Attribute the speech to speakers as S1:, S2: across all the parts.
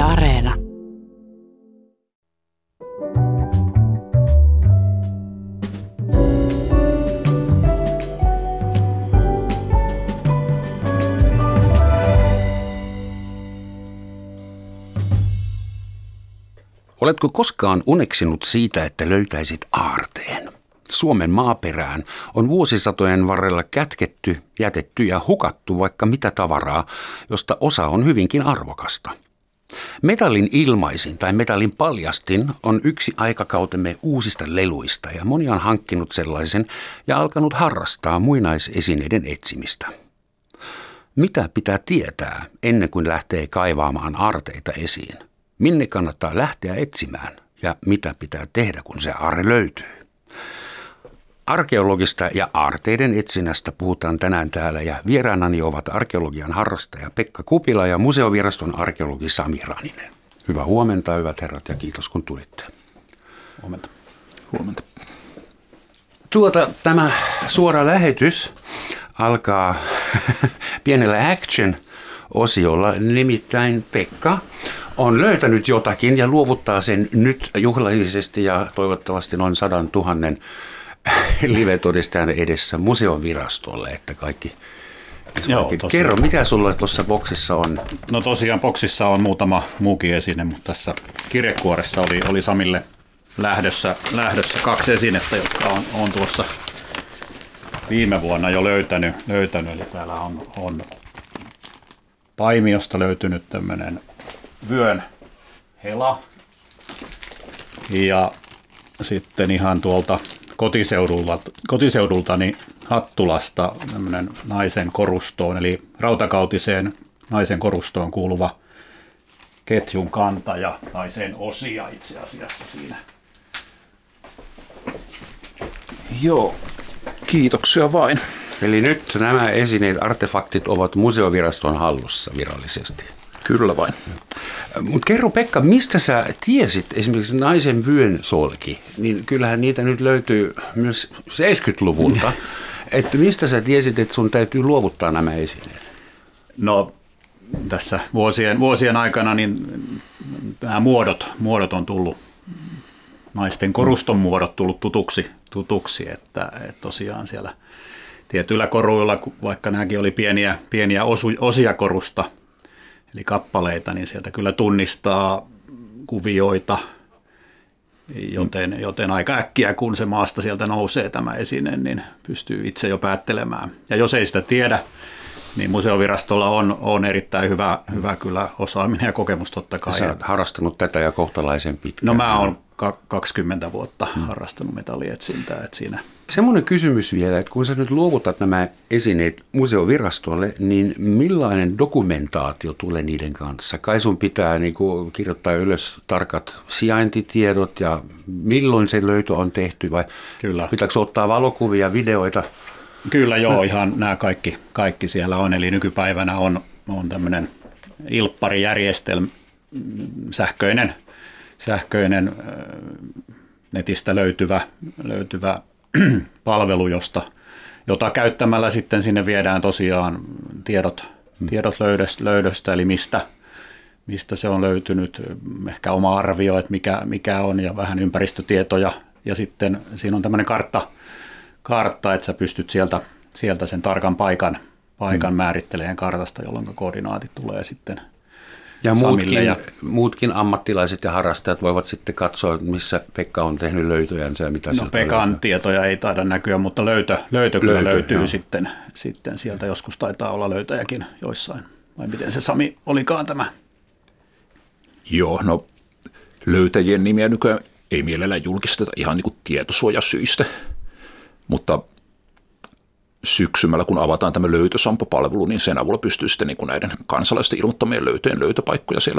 S1: Areena.
S2: Oletko koskaan uneksinut siitä, että löytäisit aarteen? Suomen maaperään on vuosisatojen varrella kätketty, jätetty ja hukattu vaikka mitä tavaraa, josta osa on hyvinkin arvokasta. Metallin ilmaisin tai metallin paljastin on yksi aikakautemme uusista leluista ja moni on hankkinut sellaisen ja alkanut harrastaa muinaisesineiden etsimistä. Mitä pitää tietää ennen kuin lähtee kaivaamaan aarteita esiin? Minne kannattaa lähteä etsimään ja mitä pitää tehdä, kun se aarre löytyy? Arkeologista ja aarteiden etsinnästä puhutaan tänään täällä ja vieraanani ovat arkeologian harrastaja Pekka Kupila ja museoviraston arkeologi Sami Raninen. Hyvää huomenta, hyvät herrat, ja kiitos kun tulitte.
S3: Huomenta.
S4: Huomenta.
S2: Tämä suora lähetys alkaa pienellä action-osiolla, nimittäin Pekka on löytänyt jotakin ja luovuttaa sen nyt juhlallisesti ja toivottavasti noin 100 000 live-todistajan edessä museovirastolle, että kaikki.
S3: Joo,
S2: kerro, mitä sulla tuossa boksissa on?
S3: No tosiaan boksissa on muutama muukin esine, mutta tässä kirjekuoressa oli Samille lähdössä 2 esinettä, jotka on tuossa viime vuonna jo löytänyt. Eli täällä on Paimiosta löytynyt tämmöinen vyön hela ja sitten ihan tuolta kotiseudultani Hattulasta tämmöinen naisen korustoon, eli rautakautiseen naisen korustoon kuuluva ketjun kanta ja naisen osia itse asiassa siinä.
S4: Joo, kiitoksia vain.
S2: Eli nyt nämä esineet, artefaktit ovat museoviraston hallussa virallisesti.
S4: Kyllä vain.
S2: Mutta kerro Pekka, mistä sä tiesit esimerkiksi naisen vyön solki, niin kyllähän niitä nyt löytyy myös 70-luvulta, että mistä sä tiesit, että sun täytyy luovuttaa nämä esineet?
S3: No tässä vuosien aikana niin nämä muodot on tullut, naisten koruston muodot tullut tutuksi että tosiaan siellä tietyillä koruilla, vaikka nämäkin oli pieniä osia korusta, eli kappaleita, niin sieltä kyllä tunnistaa kuvioita, joten aika äkkiä, kun se maasta sieltä nousee tämä esine, niin pystyy itse jo päättelemään. Ja jos ei sitä tiedä, niin museovirastolla on erittäin hyvä kyllä osaaminen ja kokemus totta kai.
S2: Sä oot harrastanut tätä jo kohtalaisen pitkään.
S3: No mä oon 20 vuotta harrastanut metallietsintää, että siinä.
S2: Semmoinen kysymys vielä, että kun sä nyt luovutat nämä esineet museovirastolle, niin millainen dokumentaatio tulee niiden kanssa? Kai sun pitää kirjoittaa ylös tarkat sijaintitiedot ja milloin se löytö on tehty vai
S3: Kyllä.
S2: Pitääkö ottaa valokuvia, videoita?
S3: Kyllä joo, ihan nämä kaikki siellä on, eli nykypäivänä on tämmöinen ilpparijärjestelmä, sähköinen netistä löytyvä palvelu, jota käyttämällä sitten sinne viedään tosiaan tiedot löydöstä, eli mistä se on löytynyt, ehkä oma arvio, että mikä on, ja vähän ympäristötietoja, ja sitten siinä on tämmöinen kartta, että sä pystyt sieltä sen tarkan paikan määrittelemään kartasta, jolloin koordinaatit tulee sitten
S2: ja
S3: Samille.
S2: muutkin ammattilaiset ja harrastajat voivat sitten katsoa, missä Pekka on tehnyt löytöjänsä ja mitä sieltä
S3: Pekan
S2: löytyy.
S3: tietoja ei taida näkyä, mutta löytö kyllä löytyy sitten sieltä. Joskus taitaa olla löytäjäkin joissain. Vai miten se Sami olikaan tämä?
S4: Joo, no löytäjien nimiä nykyään ei mielellään julkisteta ihan niin kuin tietosuojasyistä, mutta syksymällä, kun avataan tämä löytösampo-palvelu, niin sen avulla pystyy sitten niin kuin näiden kansalaisten ilmoittamien löytöjen löytöpaikkoja siellä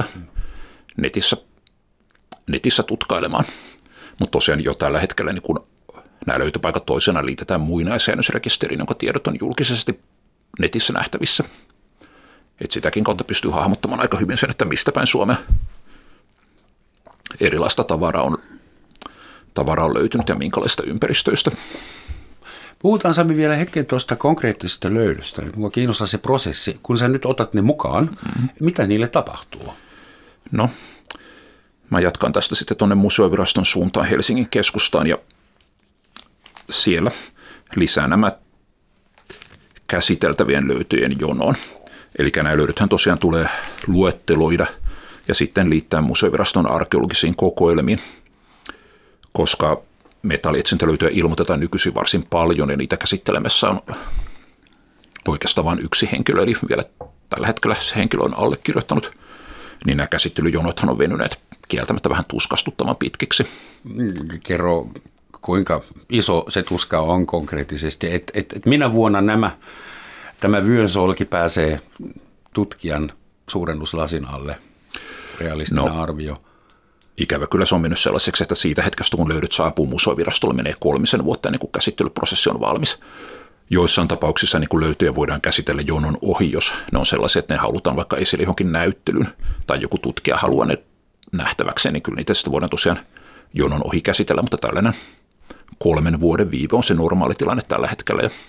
S4: netissä tutkailemaan. Mutta tosiaan jo tällä hetkellä niin kun nämä löytöpaikat toisena liitetään muinaissäännösrekisteriin, jonka tiedot on julkisesti netissä nähtävissä. Et sitäkin kautta pystyy hahmottamaan aika hyvin sen, että mistä päin Suomea erilaista tavaraa on löytynyt ja minkälaista ympäristöistä.
S2: Puhutaan Sami vielä hetken tuosta konkreettisesta löydöstä. Minua kiinnostaa se prosessi. Kun sä nyt otat ne mukaan, mitä niille tapahtuu?
S4: No, mä jatkan tästä sitten tuonne Museoviraston suuntaan Helsingin keskustaan ja siellä lisää nämä käsiteltävien löytöjen jonoon. Eli nämä löydöthän tosiaan tulee luetteloida ja sitten liittää Museoviraston arkeologisiin kokoelmiin, koska metallietsintälöytöjä ilmoitetaan nykyisin varsin paljon ja niitä käsittelemässä on oikeastaan vain yksi henkilö, eli vielä tällä hetkellä se henkilö on allekirjoittanut, niin nämä käsittelyjonothan on venyneet kieltämättä vähän tuskastuttavan pitkiksi.
S2: Kerro, kuinka iso se tuska on konkreettisesti, että minä vuonna tämä vyönsolki pääsee tutkijan suurennuslasin alle, realistinen arvio?
S4: Ikävä kyllä se on mennyt sellaiseksi, että siitä hetkestä kun löydöt saapuu Museovirastolle menee 3 vuotta ennen kuin käsittelyprosessi on valmis. Joissain tapauksissa niin kuin löytöjä voidaan käsitellä jonon ohi, jos ne on sellaisia, että ne halutaan vaikka esille johonkin näyttelyyn tai joku tutkija haluaa ne nähtäväkseen, niin kyllä niitä sitten voidaan tosiaan jonon ohi käsitellä, mutta tällainen 3 vuoden viive on se normaali tilanne tällä hetkellä ja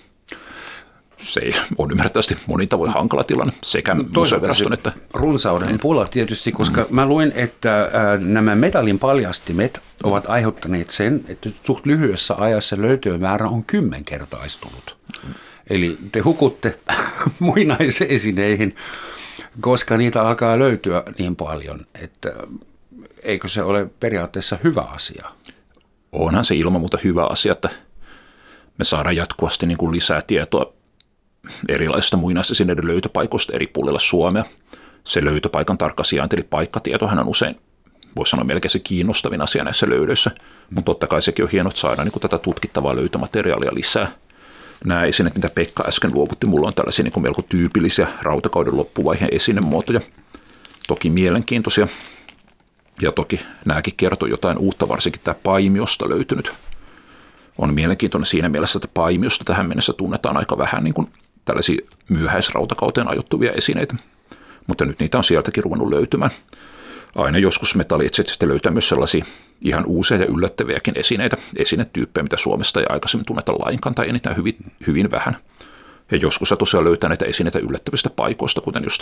S4: se on ymmärrettävästi monin tavoin hankala tilanne sekä Museoviraston että
S2: runsauden pula tietysti, koska mä luin, että nämä metallin paljastimet ovat aiheuttaneet sen, että suht lyhyessä ajassa löytöjen määrä on 10-kertaistunut. Eli te hukutte muinaisesineihin, koska niitä alkaa löytyä niin paljon, että eikö se ole periaatteessa hyvä asia?
S4: Onhan se ilman muuta hyvä asia, että me saadaan jatkuvasti niin kuin lisää tietoa erilaisista muinaisesineiden löytöpaikoista eri puolilla Suomea. Se löytöpaikan tarkka sijainti, eli paikkatietohan on usein, voisi sanoa melkein se kiinnostavin asia näissä löydöissä, mutta totta kai sekin on hienoa, että saadaan niin kuin tätä tutkittavaa löytömateriaalia lisää. Nämä esineet, mitä Pekka äsken luovutti, mulla on tällaisia niin kuin melko tyypillisiä rautakauden loppuvaiheen esinemuotoja, toki mielenkiintoisia, ja toki nämäkin kertoo jotain uutta, varsinkin tämä Paimiosta löytynyt. On mielenkiintoinen siinä mielessä, että Paimiosta tähän mennessä tunnetaan aika vähän niin kuin tällaisia myöhäisrautakauteen ajoittuvia esineitä, mutta nyt niitä on sieltäkin ruvennut löytymään. Aina joskus metallietsetsistä löytää myös sellaisia ihan uusia ja yllättäviäkin esinetyyppejä, mitä Suomesta ei aikaisemmin tunneta lainkaan tai enintään hyvin vähän. Ja joskus tosiaan löytää näitä esineitä yllättävistä paikoista, kuten just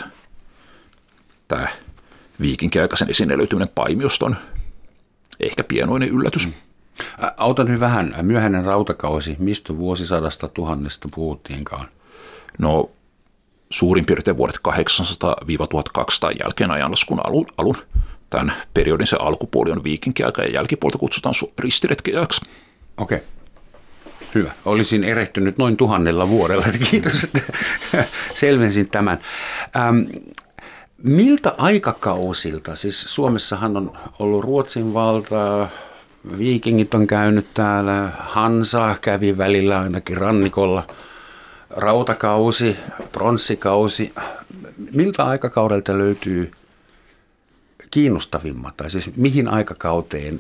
S4: tämä viikinkiaikaisen esineen löytyminen Paimiosta on ehkä pienoinen yllätys.
S2: Autan nyt vähän. Myöhäinen rautakausi. Mistä vuosisadasta 1000 puhuttiinkaan?
S4: No suurin piirtein vuodet 800-1200 jälkeen ajanlaskun alun. Tämän periodin se alkupuoli on viikinkiaika ja jälkipuolta kutsutaan ristiretkiajaksi.
S2: Okei. Hyvä. Olisin erehtynyt noin 1000 vuodella. Kiitos, että selvensin tämän. Miltä aikakausilta, siis Suomessahan on ollut Ruotsin valtaa, viikingit on käynyt täällä, Hansa kävi välillä ainakin rannikolla, rautakausi, pronssikausi. Miltä aikakaudelta löytyy kiinnostavimmat, tai siis mihin aikakauteen,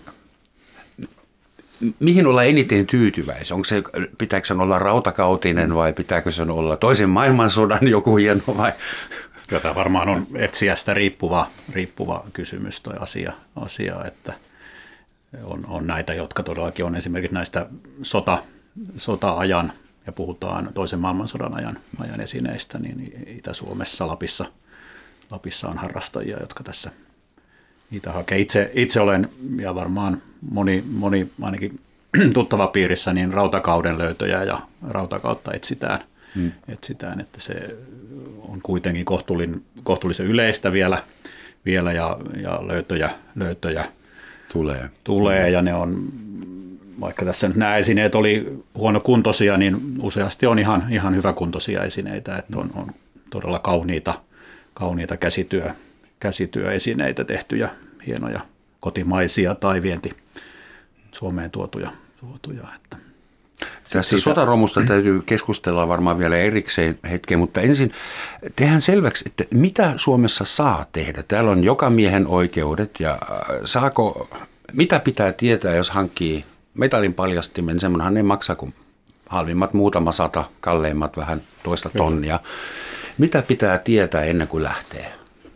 S2: mihin olla eniten tyytyväisiä? Onko se, pitääkö sen olla rautakautinen vai pitääkö sen olla toisen maailmansodan joku hieno vai?
S3: Tämä varmaan on etsijästä riippuva kysymys tai asia, että on näitä, jotka todellakin on esimerkiksi näistä sota-ajan, ja puhutaan toisen maailmansodan ajan esineistä, niin Itä-Suomessa, Lapissa on harrastajia, jotka tässä niitä hakee. Itse olen, ja varmaan moni ainakin tuttava piirissä, niin rautakauden löytöjä ja rautakautta etsitään, että se on kuitenkin kohtuullisen yleistä vielä ja löytöjä tulee ja ne on, vaikka tässä nyt nämä esineet oli huonokuntoisia, niin useasti on ihan hyväkuntoisia esineitä, että on todella kauniita käsityöesineitä tehtyjä, hienoja kotimaisia tai vienti Suomeen tuotuja. Että
S2: tässä sotaromusta täytyy keskustella varmaan vielä erikseen hetken, mutta ensin tehdään selväksi, että mitä Suomessa saa tehdä. Täällä on jokamiehen oikeudet ja mitä pitää tietää, jos hankkii metallin paljastimen, semmoinenhan ei maksa kuin halvimmat muutama 100, kalleimmat vähän toista tonnia. Mitä pitää tietää ennen kuin lähtee?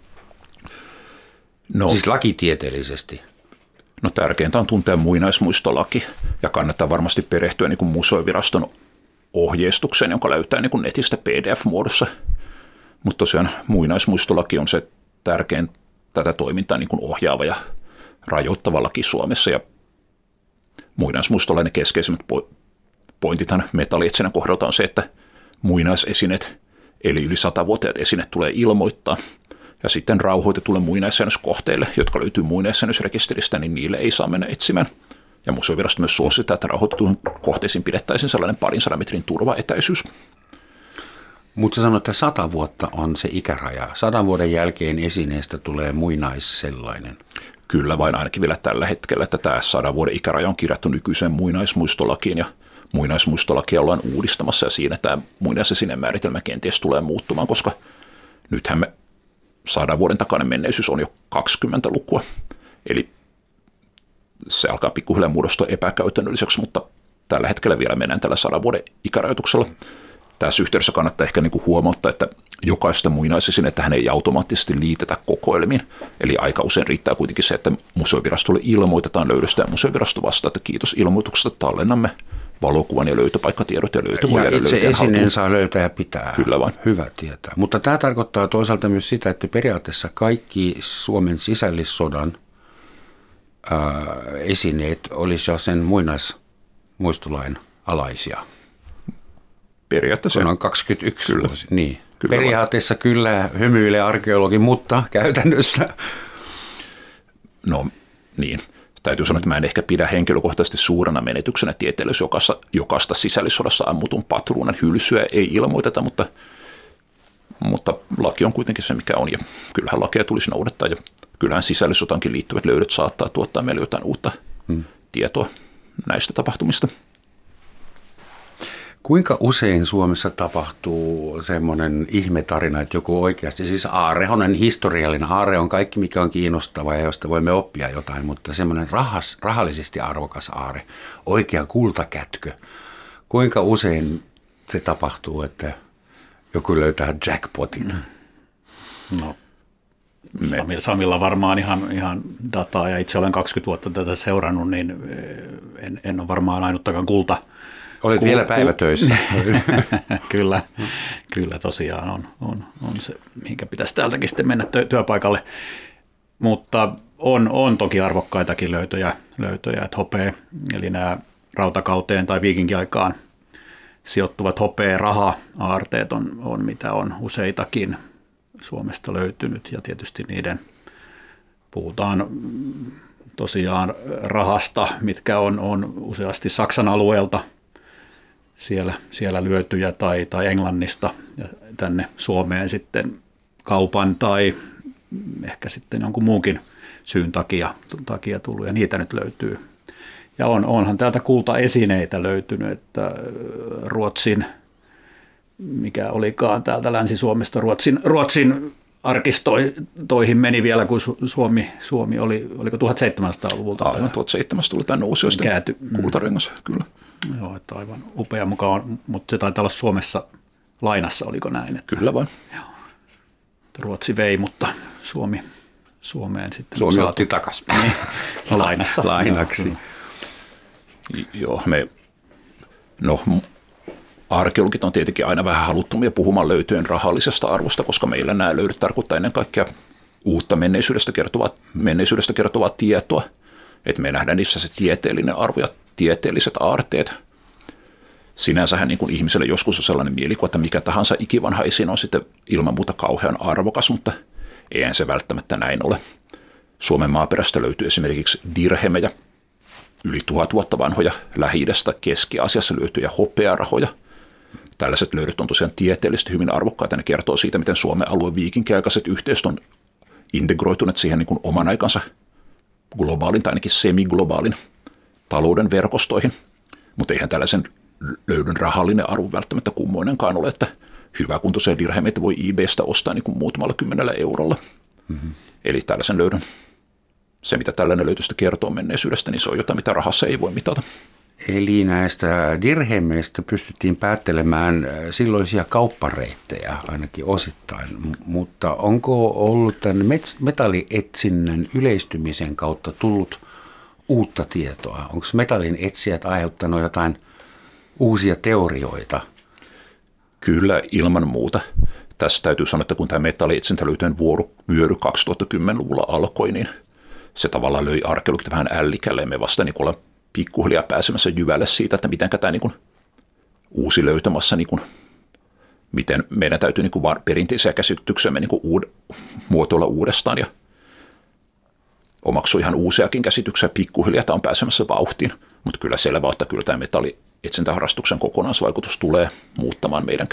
S2: No, siis lakitieteellisesti.
S4: No tärkeintä on tuntea muinaismuistolaki ja kannattaa varmasti perehtyä niin kuin Museoviraston ohjeistukseen, jonka löytää niin kuin netistä PDF-muodossa. Mutta tosiaan muinaismuistolaki on se tärkein tätä toimintaa niin kuin ohjaava ja rajoittava laki Suomessa. Ja muinaismuistolainen keskeisimmät pointithan metallietsinnän kohdalta on se, että muinaisesineet, eli yli 100-vuotiaat esineet tulee ilmoittaa. Ja sitten rauhoitetulle muinaissäännöskohteille, jotka löytyy muinaissäännösrekisteristä, niin niille ei saa mennä etsimään. Ja Museovirasto myös suosittaa, että rauhoitettuihin kohteisiin pidettäisiin sellainen 200 metrin turvaetäisyys.
S2: Mutta sä sanoit, että 100 vuotta on se ikäraja. 100 vuoden jälkeen esineestä tulee muinaissellainen.
S4: Kyllä vain ainakin vielä tällä hetkellä, että tämä 100 vuoden ikäraja on kirjattu nykyiseen muinaismuistolakiin ja muinaismuistolakia ollaan uudistamassa ja siinä tämä muinaisesinen määritelmä kenties tulee muuttumaan, koska nythän me 100 vuoden takainen menneisyys on jo 20-lukua, eli se alkaa pikkuhiljaa muodostua epäkäytännölliseksi, mutta tällä hetkellä vielä mennään tällä 100 vuoden ikärajoituksella. Tässä yhteydessä kannattaa ehkä niin kuin huomauttaa, että jokaista muinaisesinettä hän ei automaattisesti liitetä kokoelmiin. Eli aika usein riittää kuitenkin se, että Museovirastolle ilmoitetaan löydöstä ja Museovirasto vastaa, että kiitos ilmoituksesta tallennamme valokuvan ja löytöpaikkatiedot ja löytövoidaan.
S2: Ja itse esineen saa löytää ja pitää.
S4: Kyllä vain.
S2: Hyvä tietää. Mutta tämä tarkoittaa toisaalta myös sitä, että periaatteessa kaikki Suomen sisällissodan esineet olisi jo sen muinaismuistolain alaisia.
S4: Periaatteessa.
S2: Se on 21
S4: kyllä.
S2: vuosi. Niin.
S4: Kyllä
S2: periaatteessa kyllä hymyilee arkeologi, mutta käytännössä.
S4: No niin. Täytyy sanoa, että mä en ehkä pidä henkilökohtaisesti suurena menetyksenä tieteellisyydessä jokaista sisällissodassa ammutun patruunan hylsyä ei ilmoiteta, mutta laki on kuitenkin se, mikä on. Ja kyllähän lakeja tulisi noudattaa ja kyllähän sisällissotaankin liittyvät löydöt saattaa tuottaa meille jotain uutta tietoa näistä tapahtumista.
S2: Kuinka usein Suomessa tapahtuu semmoinen ihmetarina, että joku oikeasti, siis aarre on historiallinen, aarre on kaikki mikä on kiinnostavaa ja josta voimme oppia jotain, mutta semmoinen rahallisesti arvokas aarre, oikea kultakätkö, kuinka usein se tapahtuu, että joku löytää jackpotin?
S3: No, Samilla varmaan ihan dataa ja itse olen 20 vuotta tätä seurannut, niin en ole varmaan ainuttakaan
S2: Olet vielä päivätöissä.
S3: Kyllä tosiaan on se, mihinkä pitäisi täältäkin sitten mennä työpaikalle. Mutta on toki arvokkaitakin löytöjä, että hopea, eli nämä rautakauteen tai viikinkiaikaan sijoittuvat hopea raha-aarteet on mitä on useitakin Suomesta löytynyt ja tietysti niiden puhutaan tosiaan rahasta, mitkä on useasti Saksan alueelta siellä lyötyjä tai Englannista ja tänne Suomeen sitten kaupan tai ehkä sitten jonkun muunkin syyn takia tullut ja niitä nyt löytyy. Ja onhan täältä kultaesineitä löytynyt, että Ruotsin, mikä olikaan täältä Länsi-Suomesta, Ruotsin arkistoihin meni vielä, kun Suomi oliko 1700-luvulta?
S4: Aivan 1700 tuli tänne uusioisten kultarengas, kyllä.
S3: Joo, että aivan upea mukaan, mutta se taitaa olla Suomessa lainassa, oliko näin?
S4: Kyllä vain.
S3: Joo. Ruotsi vei, mutta Suomeen sitten.
S2: Suomi otti takaisin.
S3: Niin, lainassa.
S2: Lainaksi.
S4: Joo, arkeologit on tietenkin aina vähän haluttomia puhumaan löytöjen rahallisesta arvosta, koska meillä nämä löydöt tarkoittaa ennen kaikkea uutta menneisyydestä kertovaa tietoa. Että me nähdään niissä se tieteellinen arvo ja tieteelliset aarteet. Sinänsähän niin kuin ihmiselle joskus on sellainen mielikuva, että mikä tahansa ikivanha esine on sitten ilman muuta kauhean arvokas, mutta eihän se välttämättä näin ole. Suomen maaperästä löytyy esimerkiksi dirhemejä, yli 1000 vuotta vanhoja, Lähi-idästä Keski-Aasiassa löytyjä hopearahoja. Tällaiset löydöt on tosiaan tieteellisesti hyvin arvokkaita. Ne kertoo siitä, miten Suomen alueen viikinkiaikaiset yhteisöt on integroituneet siihen niin kuin oman aikansa globaalin tai ainakin semiglobaalin talouden verkostoihin. Mutta eihän tällaisen löydön rahallinen arvo välttämättä kummoinenkaan ole, että hyväkuntoisia dirhemeitä voi eBaystä ostaa niin kuin muutamalla 10 eurolla. Mm-hmm. Eli tällaisen löydön, se mitä tällainen löytöstä kertoo menneisyydestä, niin se on jotain, mitä rahassa ei voi mitata.
S2: Eli näistä dirhemeistä pystyttiin päättelemään silloisia kauppareittejä ainakin osittain, mutta onko ollut tämän metallietsinnän yleistymisen kautta tullut uutta tietoa? Onko metallin etsijät aiheuttanut jotain uusia teorioita?
S4: Kyllä ilman muuta. tässä täytyy sanoa, että kun tämä metallietsintälöytöjen vyöry 2010-luvulla alkoi, niin se tavallaan löi arkeologit vähän ällikälle. Me vasta niin ollaan pikkuhiljaa pääsemässä jyvälle siitä, että miten tämä niin uusi löytömassa, niin miten meidän täytyy niin perinteisiä käsityksiämme niin muotoilla uudestaan ja omaksua ihan uusiakin käsityksiä pikkuhiljaa. Tämä on pääsemässä vauhtiin, mutta kyllä selvä, että kyllä tämä metallietsintäharrastuksen kokonaisvaikutus tulee muuttamaan meidän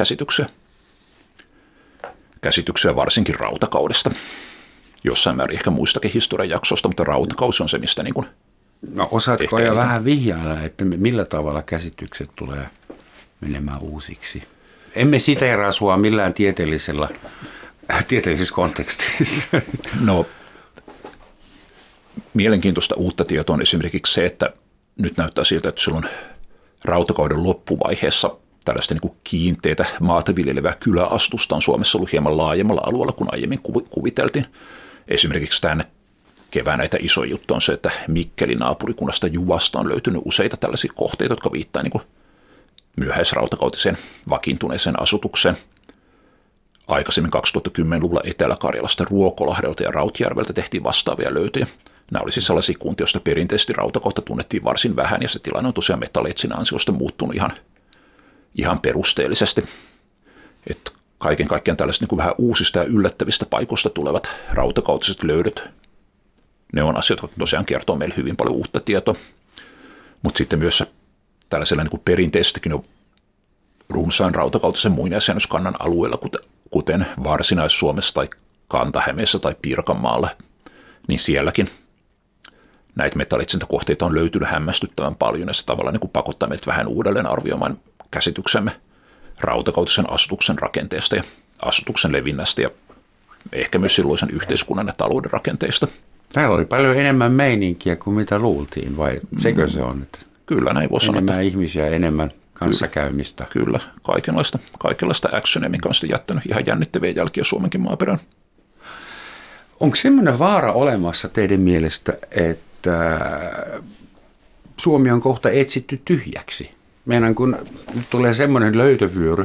S4: käsityksiä varsinkin rautakaudesta. Jossain määrin ehkä muistakin historian jaksosta, mutta rautakausi on se, mistä niin kuin
S2: no osaatko jo vähän vihjailla, että millä tavalla käsitykset tulee menemään uusiksi? Emme siteeraa sua millään tieteellisessä kontekstissa.
S4: No, mielenkiintoista uutta tietoa on esimerkiksi se, että nyt näyttää siltä, että silloin rautakauden loppuvaiheessa tällaista niin kuin kiinteitä maata viljelevää kyläastusta on Suomessa ollut hieman laajemmalla alueella kuin aiemmin kuviteltiin. Esimerkiksi tänne kevään näitä isoja juttuja on se, että Mikkelin naapurikunnasta Juvasta on löytynyt useita tällaisia kohteita, jotka viittaa niin kuin myöhäisrautakautiseen vakiintuneeseen asutukseen. Aikaisemmin 2010-luvulla Etelä-Karjalasta, Ruokolahdelta ja Rautjärveltä tehtiin vastaavia löytöjä. Nämä oli siis sellaisia kuntia, joista perinteisesti rautakautta tunnettiin varsin vähän, ja se tilanne on tosiaan metallietsinän ansiosta muuttunut ihan perusteellisesti. Että kaiken kaikkiaan tällaiset niin kuin vähän uusista ja yllättävistä paikoista tulevat rautakautiset löydöt, ne on asioita, jotka tosiaan kertoo meille hyvin paljon uutta tietoa, mutta sitten myös tällaisella niin kuin perinteisestikin on runsaan rautakautisen muinaisjäännöskannan alueella, kuten Varsinais-Suomessa tai Kanta-Hämeessä tai Pirkanmaalla, niin sielläkin näitä metallietsintäkohteita on löytynyt hämmästyttävän paljon, ja se tavallaan niin kuin pakottaa meidät vähän uudelleen arvioimaan käsityksemme rautakautisen asutuksen rakenteesta ja asutuksen levinnästä ja ehkä myös silloisen yhteiskunnan ja talouden rakenteista.
S2: Täällä oli paljon enemmän meininkiä kuin mitä luultiin, vai sekö se on? Että
S4: kyllä, näin voi sanoa.
S2: Enemmän ihmisiä, enemmän kanssakäymistä.
S4: Kyllä, kaikenlaista actionia, mikä on sitten jättänyt ihan jännittäviä jälkiä Suomenkin maaperään.
S2: Onko semmoinen vaara olemassa teidän mielestä, että Suomi on kohta etsitty tyhjäksi? Meidän kun nyt tulee semmoinen löytövyöry,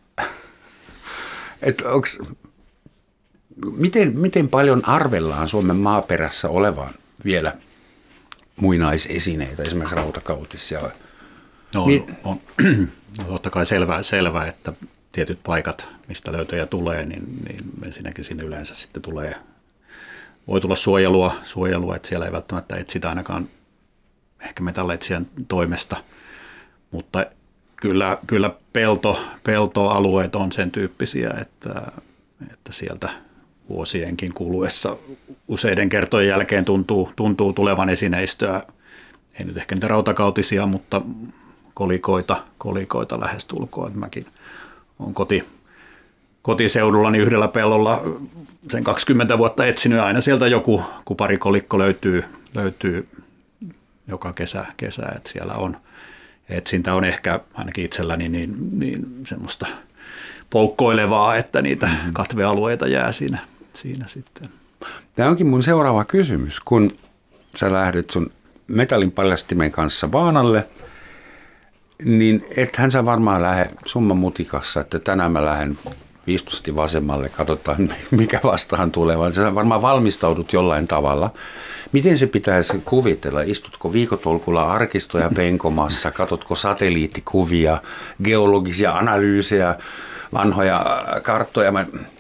S2: että miten paljon arvellaan Suomen maaperässä olevan vielä muinaisesineitä, esimerkiksi rautakautisia?
S3: No, on totta kai selvää, että tietyt paikat, mistä löytöjä tulee, niin ensinnäkin sinne yleensä sitten voi tulla suojelua, että siellä ei välttämättä etsitä ainakaan ehkä metalletsijän toimesta, mutta kyllä peltoalueet on sen tyyppisiä, että sieltä vuosienkin kuluessa useiden kertojen jälkeen tuntuu tulevan esineistöä, ei nyt ehkä niitä rautakautisia, mutta kolikoita lähestulkoon. Mäkin olen kotiseudullani yhdellä pellolla sen 20 vuotta etsinyt, ja aina sieltä joku kuparikolikko löytyy joka kesä, että siellä on etsintä on ehkä ainakin itselläni niin semmoista poukkoilevaa, että niitä katvealueita jää siinä sitten.
S2: Tämä onkin mun seuraava kysymys, kun sä lähdet sun metallin paljastimen kanssa baanalle, niin ethän sä varmaan lähde summan mutikassa, että tänään mä lähden viistosti vasemmalle, katsotaan mikä vastaan tulee, vaan sä varmaan valmistaudut jollain tavalla. Miten se pitäisi kuvitella? Istutko viikotolkulla arkistoja penkomassa, katsotko satelliittikuvia, geologisia analyysejä, vanhoja karttoja,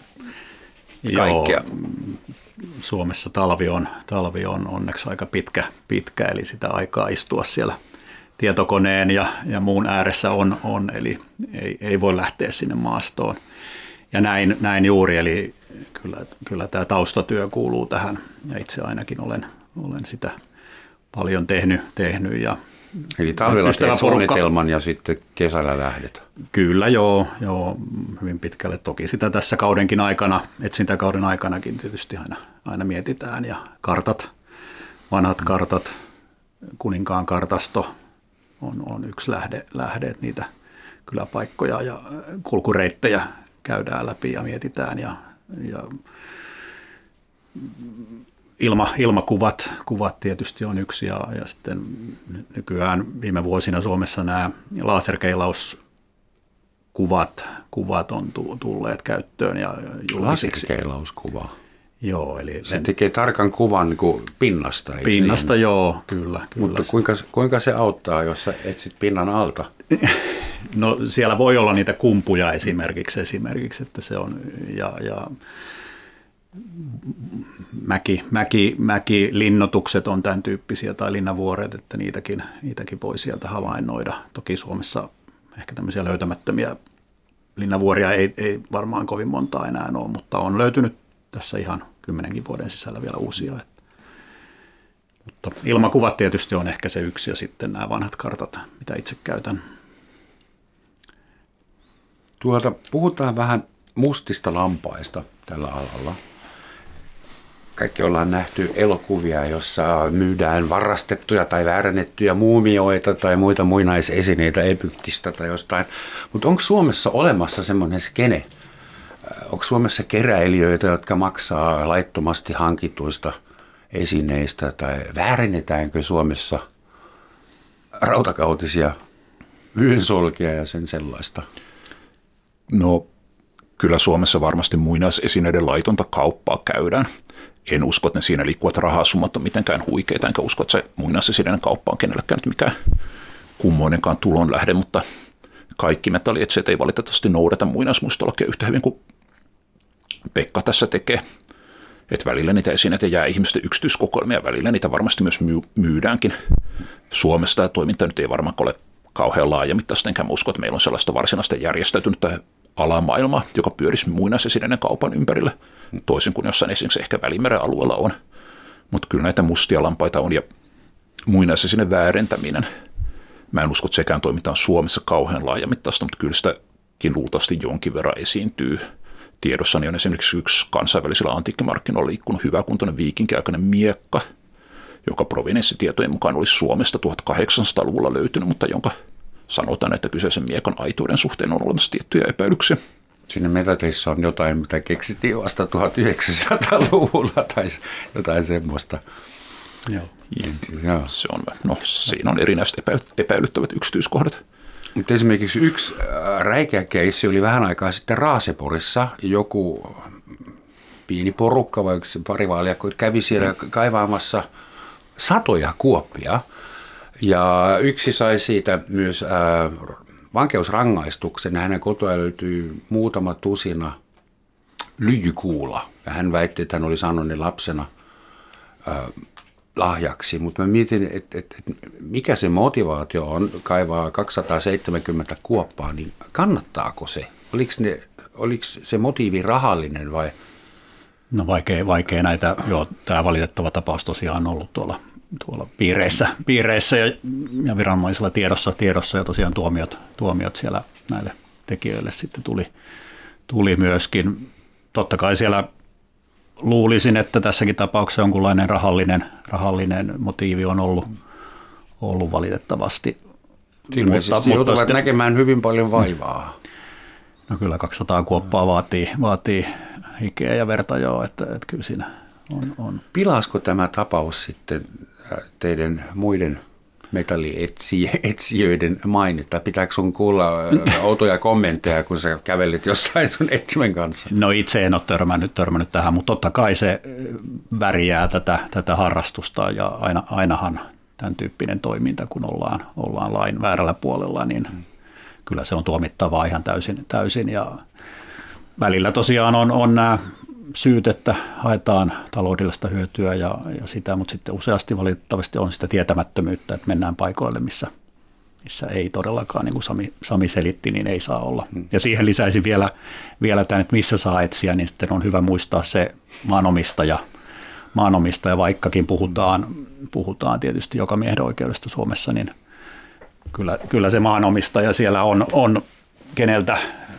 S2: kaikkea?
S3: Joo, Suomessa talvi on onneksi aika pitkä, eli sitä aikaa istua siellä tietokoneen ja muun ääressä on eli ei voi lähteä sinne maastoon. Ja näin juuri, eli kyllä tämä taustatyö kuuluu tähän, ja itse ainakin olen sitä paljon tehnyt. Ja
S2: eli talvella teet suunnitelman ja sitten kesällä lähdet.
S3: Kyllä joo, hyvin pitkälle. Toki sitä tässä kaudenkin aikana, etsintäkauden aikanakin tietysti aina mietitään, ja vanhat kartat, Kuninkaan kartasto on yksi lähde, että niitä kyläpaikkoja ja kulkureittejä käydään läpi ja mietitään, ja ilmakuvat tietysti on yksi, ja sitten nykyään viime vuosina Suomessa nämä laserkeilauspaikat kuvat on tulleet käyttöön ja julkisiksi.
S2: Laserkeilauskuva.
S3: Joo, eli
S2: se tekee tarkan kuvan niin kuin pinnasta.
S3: Pinnasta, joo, kyllä.
S2: Mutta kuinka se auttaa, jos sä etsit pinnan alta?
S3: No siellä voi olla niitä kumpuja esimerkiksi että se on, ja mäkilinnoitukset on tämän tyyppisiä, tai linnanvuoret, että niitäkin voi sieltä havainnoida. Toki Suomessa ehkä tämmöisiä löytämättömiä linnanvuoria ei varmaan kovin montaa enää ole, mutta on löytynyt tässä ihan 10 vuoden sisällä vielä uusia. Mutta ilmakuvat tietysti on ehkä se yksi, ja sitten nämä vanhat kartat, mitä itse käytän.
S2: Puhutaan vähän mustista lampaista tällä alalla. Kaikki ollaan nähty elokuvia, jossa myydään varastettuja tai väärännettyjä muumioita tai muita muinaisesineitä Egyptistä tai jostain. Mutta onko Suomessa olemassa semmoinen skene? Onko Suomessa keräilijöitä, jotka maksaa laittomasti hankituista esineistä, tai väärennetäänkö Suomessa rautakautisia vyönsolkia ja sen sellaista?
S4: No kyllä Suomessa varmasti muinaisesineiden laitonta kauppaa käydään. En usko, että ne siinä liikkuvat rahasummat on mitenkään huikeita, enkä usko, että se muinaisesineiden kauppa on kenellekään nyt mikään kummoinenkaan tulonlähde, mutta kaikki metallietsijät ei valitettavasti noudata muinaismuistolakia yhtä hyvin kuin Pekka tässä tekee. Että välillä niitä esineitä jää ihmisten yksityiskokoelmia, välillä niitä varmasti myös myydäänkin. Suomessa tämä toiminta nyt ei varmaan ole kauhean laajamittaista, enkä usko, että meillä on sellaista varsinaista järjestäytynyttä alamaailmaa, joka pyörisi muinaisesineiden kaupan ympärillä, toisin kuin jossain esimerkiksi ehkä Välimeren alueella on. Mutta kyllä näitä mustia lampaita on, ja muinaisesinen väärentäminen, mä en usko, että sekään toiminta on Suomessa kauhean laajamittaista, mutta kyllä sitäkin luultavasti jonkin verran esiintyy. Tiedossani on esimerkiksi yksi kansainvälisillä antiikkimarkkinoilla liikkunut hyväkuntoinen viikinkiaikainen miekka, joka provenenssitietojen mukaan olisi Suomesta 1800-luvulla löytynyt, mutta jonka sanotaan, että kyseisen miekan aituuden suhteen on olemassa tiettyjä epäilyksiä.
S2: Siinä metallissa on jotain, mitä keksittiin vasta 1900-luvulla tai jotain semmoista.
S3: Joo.
S4: Se on, no, siinä on erinäiset epäilyttävät yksityiskohdat.
S2: Mutta esimerkiksi yksi räikeä keissi oli vähän aikaa sitten Raaseporissa. Joku pieni porukka, vai pari valjakkoa, kävi siellä kaivaamassa satoja kuoppia. Ja yksi sai siitä myös vankeusrangaistuksen. Hänen kotoa löytyi muutama tusina lyijykuula. Ja hän väitti, että hän oli saanut ne lapsena lahjaksi. Mutta mä mietin, että mikä se motivaatio on kaivaa 270 kuoppaa, niin kannattaako se? Oliko se motiivi rahallinen vai?
S3: No vaikea näitä, joo, tämä valitettava tapaus tosiaan on ollut tuolla piireissä ja viranomaisilla tiedossa ja tosiaan tuomiot siellä näille tekijöille sitten tuli myöskin. Totta kai siellä luulisin, että tässäkin tapauksessa jonkunlainen rahallinen motiivi on ollut valitettavasti.
S2: Ilmeisesti joutuvat näkemään hyvin paljon vaivaa.
S3: No kyllä 200 kuoppaa vaatii hikeä ja verta joo, että kyllä siinä on.
S2: Pilasko tämä tapaus sitten teidän muiden metallietsijöiden mainita? Pitääkö sun kuulla outoja kommentteja, kun sä kävelit jossain sun etsimän kanssa?
S3: No itse en ole törmännyt tähän, mutta totta kai se värjää tätä harrastusta ja ainahan tämän tyyppinen toiminta, kun ollaan lain väärällä puolella, niin kyllä se on tuomittavaa ihan täysin ja välillä tosiaan on nämä syyt, että haetaan taloudellista hyötyä ja sitä, mutta sitten useasti valitettavasti on sitä tietämättömyyttä, että mennään paikoille, missä ei todellakaan, niin kuin Sami selitti, niin ei saa olla. Ja siihen lisäisin vielä tämän, että missä saa etsiä, niin sitten on hyvä muistaa se maanomistaja, vaikkakin puhutaan tietysti jokamiehen oikeudesta Suomessa, niin kyllä se maanomistaja siellä on keneltä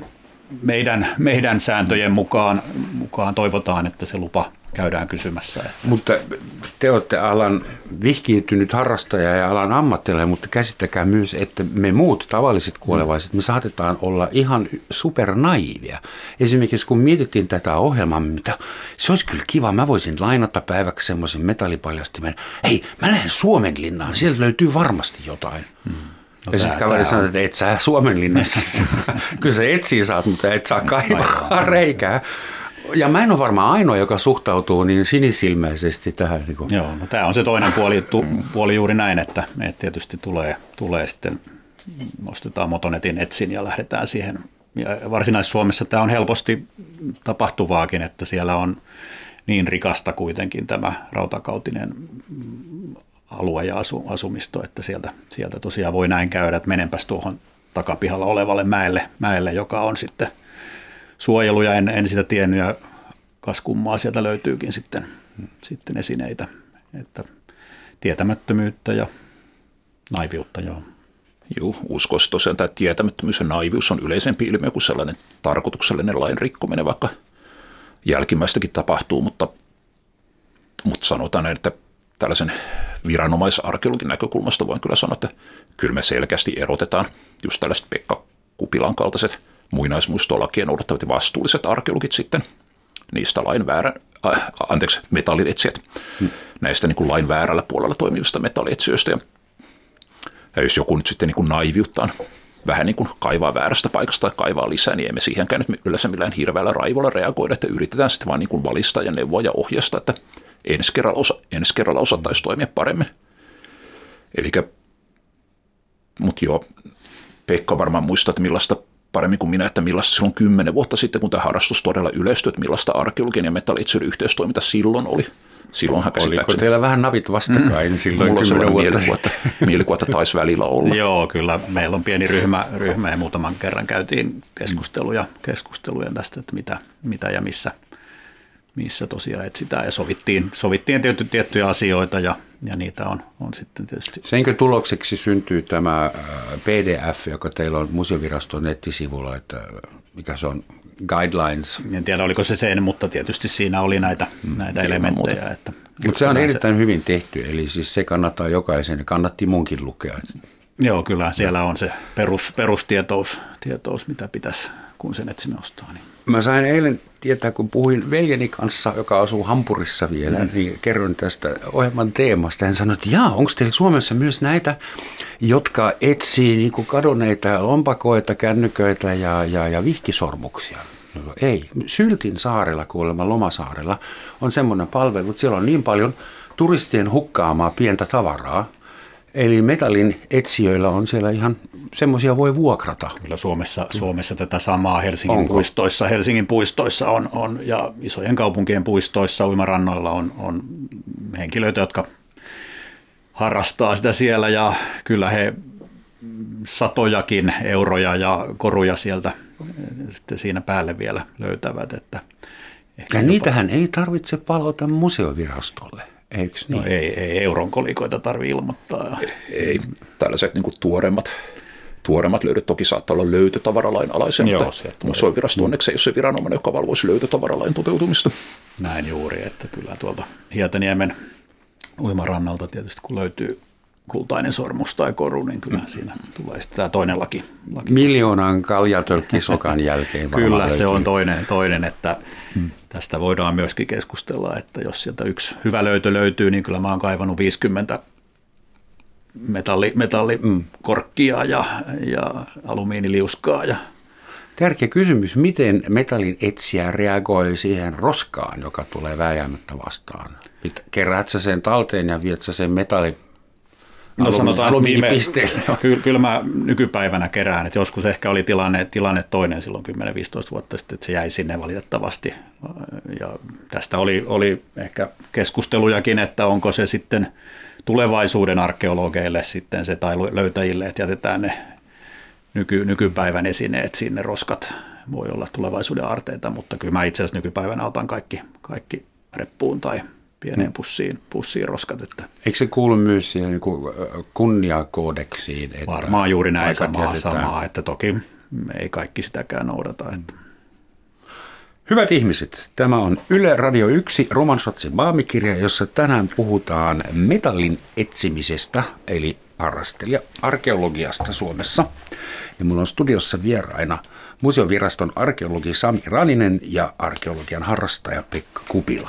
S3: meidän sääntöjen mukaan toivotaan, että se lupa käydään kysymässä.
S2: Mutta te olette alan vihkiytynyt harrastaja ja alan ammattilainen, mutta käsittäkää myös, että me muut tavalliset kuolevaiset, me saatetaan olla ihan supernaiivia. Esimerkiksi kun mietittiin tätä ohjelmaa, mitä se olisi kyllä kiva, mä voisin lainata päiväksi semmoisen metallipaljastimen. Hei, mä lähden Suomenlinnaan, sieltä löytyy varmasti jotain. Ja sitten kaveri sanoi, että et sä Suomenlinnassa. Kyllä sä etsiä saat, mutta et saa kaivaa reikää. Ja mä en ole varmaan ainoa, joka suhtautuu niin sinisilmäisesti tähän.
S3: Joo, no tämä on se toinen puoli juuri näin, että tietysti tulee sitten, nostetaan Motonetin etsin ja lähdetään siihen. Ja Varsinais-Suomessa tämä on helposti tapahtuvaakin, että siellä on niin rikasta kuitenkin tämä rautakautinen alue ja asumisto, että sieltä tosiaan voi näin käydä, että menenpäs tuohon takapihalla olevalle mäelle, joka on sitten suojelu, ja en sitä tiennyt, ja kas kummaa sieltä löytyykin sitten esineitä, että tietämättömyyttä ja naiviutta, joo.
S4: Joo, uskoisin tosiaan, että tietämättömyys ja naivius on yleisempi ilmiö kuin sellainen tarkoituksellinen lain rikkominen, vaikka jälkimmäistäkin tapahtuu, mutta sanotaan, että tällaisen viranomaisarkeologin näkökulmasta voin kyllä sanoa, että kyllä me selkeästi erotetaan just tällaiset Pekka Kupilan kaltaiset muinaismuistolakien noudattavat vastuulliset arkeologit sitten niistä metallin-etsijät, näistä niin kuin lain väärällä puolella toimivista metallietsijöistä. Ja jos joku nyt sitten niin kuin naiviuttaan vähän niin kuin kaivaa väärästä paikasta tai kaivaa lisää, niin emme siihenkään nyt yleensä millään hirveällä raivolla reagoida, että yritetään sitten vaan niin kuin valistaa ja neuvoa ja ohjastaa, että ensi kerralla osattaisi toimia paremmin. Mutta joo, Pekka varmaan muistaa, että millaista paremmin kuin minä, että millaista silloin 10 vuotta sitten, kun tämä harrastus todella yleistyi, että millaista arkeologian ja metallitsijöiden yhteistoiminta silloin oli.
S2: Oliko teillä vähän napit vastakkain silloin?
S4: Mulla on sellainen mielikuva, että taisi välillä olla.
S3: Joo, kyllä. Meillä on pieni ryhmä ja muutaman kerran käytiin keskusteluja tästä, että mitä ja missä tosiaan etsitään. Ja sovittiin tiettyjä asioita ja niitä on sitten tietysti.
S2: Senkö tulokseksi syntyy tämä PDF, joka teillä on Museoviraston nettisivulla, että mikä se on? Guidelines.
S3: En tiedä, oliko se sen, mutta tietysti siinä oli näitä elementtejä.
S2: Mutta se on erittäin hyvin tehty, eli siis se kannattaa jokaisen, ja kannatti munkin lukea.
S3: Joo, kyllä siellä on se perustietous, mitä pitäisi, kun sen etsimme ostaa. Niin.
S2: Mä sain eilen tietää, kun puhuin veljeni kanssa, joka asuu Hampurissa vielä, niin kerroin tästä ohjelman teemasta. Hän sanoi, että onko teillä Suomessa myös näitä, jotka etsii niin kuin kadonneita lompakoita, kännyköitä ja vihkisormuksia? No, ei. Syltin saarella, kuulemma Lomasaarella, on semmoinen palvelu, että siellä on niin paljon turistien hukkaamaa pientä tavaraa. Eli metallin etsijöillä on siellä ihan semmoisia voi vuokrata.
S3: Kyllä Suomessa tätä samaa Helsingin puistoissa on ja isojen kaupunkien puistoissa, uimarannoilla on henkilöitä, jotka harrastaa sitä siellä, ja kyllä he satojakin euroja ja koruja sieltä sitten siinä päälle vielä löytävät. Että
S2: ja niitähän ei tarvitse palauta Museovirastolle. Eikö niin?
S3: No ei euron kolikoita tarvitse ilmoittaa.
S4: Ei tällaiset niin kuin tuoreimmat löydöt toki saattaa olla löytötavaralain alaisen, mutta Museovirasto onneksi ei ole se viranomainen, joka valvoisi löytötavaralain toteutumista.
S3: Näin juuri, että kyllä tuolta Hietaniemen uimarannalta tietysti kun löytyy kultainen sormus tai koru, niin kyllä siinä tulee sitten tämä toinen laki.
S2: Miljoonan kaljatölkkisokan jälkeen.
S3: Kyllä löytyy. Se on toinen että tästä voidaan myöskin keskustella, että jos sieltä yksi hyvä löytö löytyy, niin kyllä mä oon kaivannut 50 metallikorkkia ja alumiiniliuskaa.
S2: Tärkeä kysymys, miten metallin etsijä reagoi siihen roskaan, joka tulee vääjäämättä vastaan? Keräät sä sen talteen ja viet sä sen alumiinipisteelle?
S3: Kyllä mä nykypäivänä kerään, että joskus ehkä oli tilanne toinen silloin 10-15 vuotta sitten, että se jäi sinne valitettavasti. Ja tästä oli ehkä keskustelujakin, että onko se sitten tulevaisuuden arkeologeille sitten se tai löytäjille, että jätetään ne nykypäivän esineet sinne, roskat voi olla tulevaisuuden aarteita, mutta kyllä mä itse asiassa nykypäivänä otan kaikki reppuun tai pieneen pussiin roskat. Että
S2: eikö se kuulu myös siihen kunniakoodeksiin? Että
S3: varmaan juuri näin samaa, että toki ei kaikki sitäkään noudata. Että.
S2: Hyvät ihmiset, tämä on Yle Radio 1 Roman Schatzin Baami-kirja, jossa tänään puhutaan metallin etsimisestä, eli harrastelija-arkeologiasta Suomessa. Ja mulla on studiossa vieraina Museoviraston arkeologi Sami Raninen ja arkeologian harrastaja Pekka Kupila.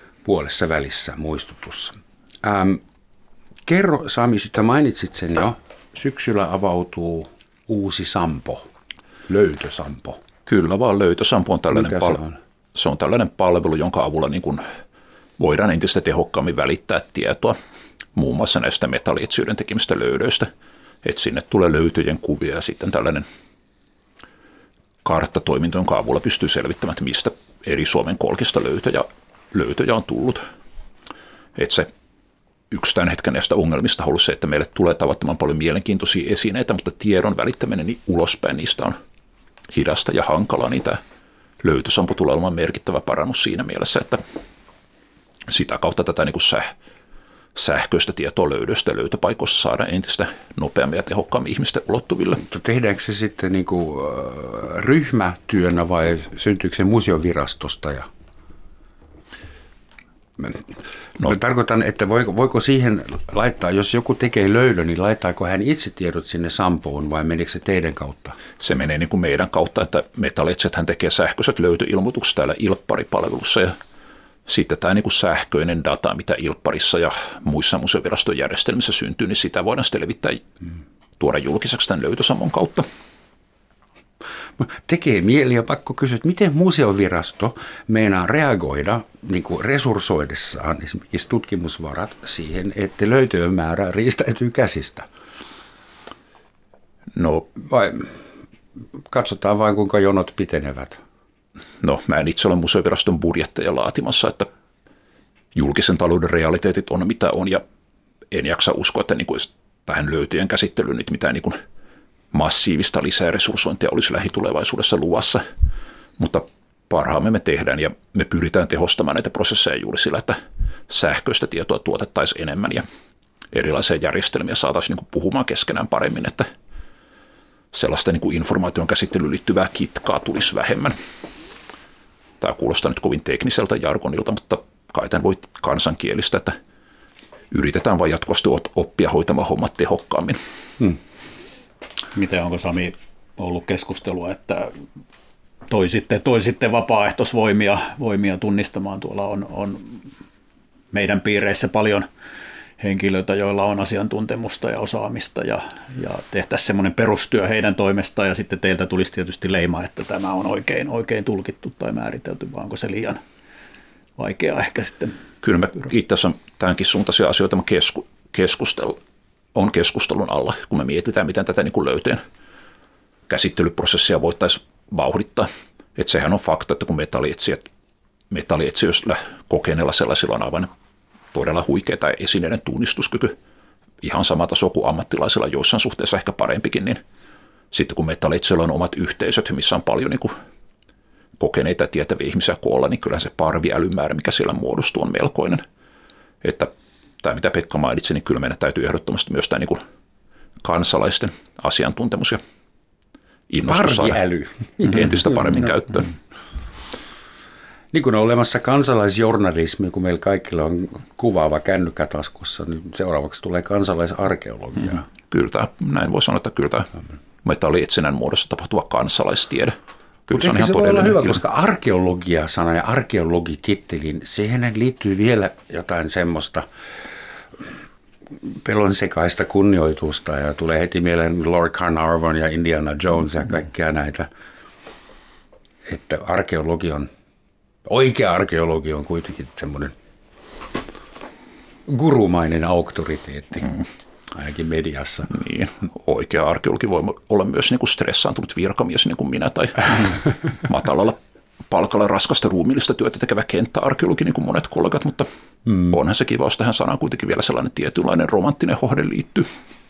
S2: Puolessa välissä muistutus. Kerro Sami, sitä mainitsit sen jo, syksyllä avautuu uusi sampo, löytösampo.
S4: Kyllä vaan, löytösampo on tällainen,
S2: se
S4: on tällainen palvelu, jonka avulla niin kuin voidaan entistä tehokkaammin välittää tietoa muun muassa näistä metallietsijöiden tekemistä löydöistä. Että sinne tulee löytöjen kuvia ja sitten tällainen karttatoiminto, jonka avulla pystyy selvittämään, että mistä eri Suomen kolkista löytöjä on tullut. Että se yksi tämän hetken näistä ongelmista on ollut se, että meille tulee tavattoman paljon mielenkiintoisia esineitä, mutta tiedon välittäminen niin ulospäin niistä on hidasta ja hankalaa, niin tämä löytösampo tulee olemaan merkittävä parannus siinä mielessä, että sitä kautta tätä niin kuin sähköistä tietoa löydöstä ja löytöpaikoissa saadaan entistä nopeammin ja tehokkaammin ihmisten ulottuville. Mutta
S2: tehdäänkö se sitten niin kuin ryhmätyönä vai syntyykö se museovirastosta? No, tarkoitan, että voiko siihen laittaa, jos joku tekee löydön, niin laittaako hän itse tiedot sinne sampoon vai meneekö se teidän kautta?
S4: Se menee niin kuin meidän kautta, että Metallitset tekee sähköiset löytöilmoitukset täällä Ilppari-palvelussa ja sitten tämä niin kuin sähköinen data, mitä Ilpparissa ja muissa museoviraston järjestelmissä syntyy, niin sitä voidaan sitten levittää, tuoda julkiseksi tämän löytösammon kautta.
S2: Tekee mieli ja pakko kysyä, että miten museovirasto meinaa reagoida niin kuin resurssoidessaan esimerkiksi tutkimusvarat siihen, että löytöjen määrä riistäytyy käsistä?
S4: No,
S2: vai katsotaan vain kuinka jonot pitenevät?
S4: No, mä en itse ole museoviraston budjetteja laatimassa, että julkisen talouden realiteetit on mitä on ja en jaksa uskoa, että niin kuin tähän löytöjen käsittelyyn nyt mitään niin kuin massiivista lisää resurssointia olisi lähitulevaisuudessa luvassa, mutta parhaamme me tehdään ja me pyritään tehostamaan näitä prosesseja juuri sillä, että sähköistä tietoa tuotettaisiin enemmän ja erilaisia järjestelmiä saataisiin niin kuin puhumaan keskenään paremmin, että sellaista niin kuin informaation käsittelyyn liittyvää kitkaa tulisi vähemmän. Tämä kuulostaa nyt kovin tekniseltä jargonilta, mutta kai tämän voi kansankielistä, että yritetään vain jatkuvasti oppia hoitamaan hommat tehokkaammin.
S3: Miten onko Sami ollut keskustelua, että toisitte vapaaehtoisvoimia tunnistamaan? Tuolla on meidän piireissä paljon henkilöitä, joilla on asiantuntemusta ja osaamista ja tehtäisiin semmoinen perustyö heidän toimestaan ja sitten teiltä tulisi tietysti leima, että tämä on oikein tulkittu tai määritelty, vai onko se liian vaikeaa ehkä sitten?
S4: Kyllä me itse asiassa tämänkin suuntaisia asioita me on keskustelun alla, kun me mietitään, miten tätä niin kuin löytöjen käsittelyprosessia voitaisiin vauhdittaa. Että sehän on fakta, että kun metallietsijöillä kokeneilla sellaisilla on aivan todella huikeaa esineiden tunnistuskyky, ihan sama taso kuin ammattilaisilla, joissain suhteessa ehkä parempikin, niin sitten kun metallietsijöillä on omat yhteisöt, missä on paljon niin kuin kokeneita ja tietäviä ihmisiä koolla, niin kyllähän se parviälymäärä, mikä siellä muodostuu, on melkoinen. Että tämä, mitä Pekka mainitsi, niin kyllä meidän täytyy ehdottomasti myös tämä niin kuin kansalaisten asiantuntemus ja innostus saada entistä paremmin käyttöön.
S2: Niin kuin on olemassa kansalaisjournalismi, kun meillä kaikilla on kuvaava kännykkä taskussa, niin seuraavaksi tulee kansalaisarkeologia.
S4: Kyllä, näin voi sanoa, että kyllä tämä metallietsinnän muodossa tapahtuva kansalaistiede.
S2: Kyllä se on ihan todella hyvä, koska arkeologia-sana ja arkeologitittelin, siihen liittyy vielä jotain semmoista pelonsekaista kunnioitusta ja tulee heti mieleen Lord Carnarvon ja Indiana Jones ja kaikkia näitä, että oikea arkeologi on kuitenkin semmoinen gurumainen auktoriteetti, ainakin mediassa.
S4: Niin, oikea arkeologi voi olla myös niin kuin stressaantunut virkamies niin kuin minä tai matalalla palkalla raskasta ruumiillista työtä tekevä kenttäarkeologi niin kuin monet kollegat, mutta onhan se kiva, jos tähän sanaan kuitenkin vielä sellainen tietynlainen romanttinen hohde liittyy.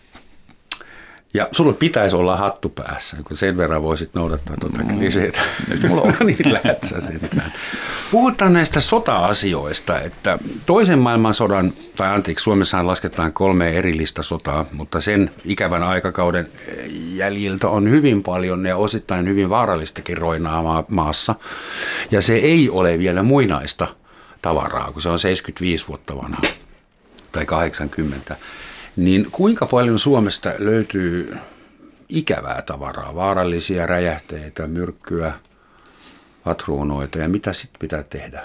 S2: Ja sulla pitäisi olla hattu päässä, kun sen verran voisit noudattaa tuota kliseetä.
S4: Nyt mulla on.
S2: Niin lähet sä sentään. Puhutaan näistä sota-asioista, että toisen maailmansodan, Suomessahan lasketaan 3 erillistä sotaa, mutta sen ikävän aikakauden jäljiltä on hyvin paljon ja osittain hyvin vaarallistakin roinaa maassa. Ja se ei ole vielä muinaista tavaraa, kun se on 75 vuotta vanha tai 80. Niin kuinka paljon Suomesta löytyy ikävää tavaraa, vaarallisia räjähteitä, myrkkyä, patruunoita ja mitä sitten pitää tehdä?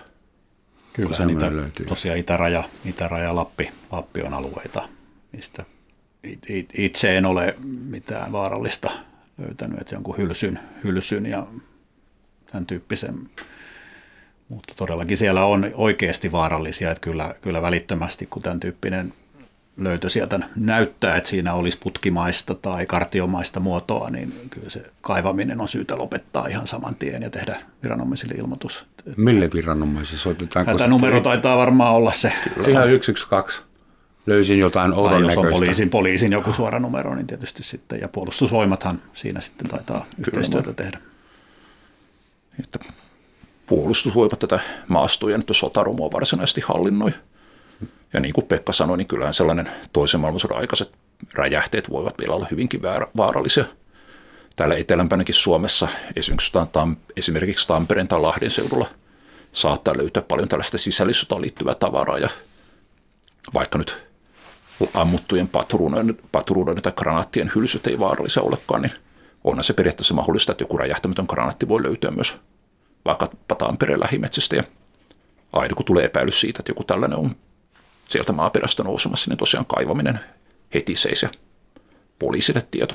S3: Kyllä niitä löytyy. Tosiaan itäraja Lappi on alueita, mistä itse en ole mitään vaarallista löytänyt, että jonkun hylsyn ja tämän tyyppisen. Mutta todellakin siellä on oikeasti vaarallisia, että kyllä välittömästi, kun tämän tyyppinen löytö sieltä näyttää, että siinä olisi putkimaista tai kartiomaista muotoa, niin kyllä se kaivaminen on syytä lopettaa ihan saman tien ja tehdä viranomaisille ilmoitus.
S2: Mille viranomaisille soitetaan?
S3: Hätänumero taitaa varmaan olla se.
S2: Ihan 112. Löysin jotain oudon näköistä.
S3: Jos on poliisin joku suora numero, niin tietysti sitten, ja puolustusvoimathan siinä sitten taitaa yhteistyötä tehdä.
S4: Että puolustusvoimat tätä maastoja nyt sotarumua varsinaisesti hallinnoi. Ja niin kuin Pekka sanoi, niin kyllähän sellainen toisen maailmansodan aikaiset räjähteet voivat vielä olla hyvinkin vaarallisia. Täällä etelämpänäkin Suomessa, esimerkiksi Tampereen tai Lahden seudulla, saattaa löytää paljon tällaista sisällissotaan liittyvää tavaraa. Ja vaikka nyt ammuttujen patruunoiden tai granaattien hylsyt ei vaarallisia olekaan, niin onhan se periaatteessa mahdollista, että joku räjähtämätön granaatti voi löytyä myös vaikka Tampereen lähimetsästä. Ja aina kun tulee epäilys siitä, että joku tällainen on sieltä maaperästä nousemassa, niin tosiaan kaivaminen heti seis ja poliisille tieto.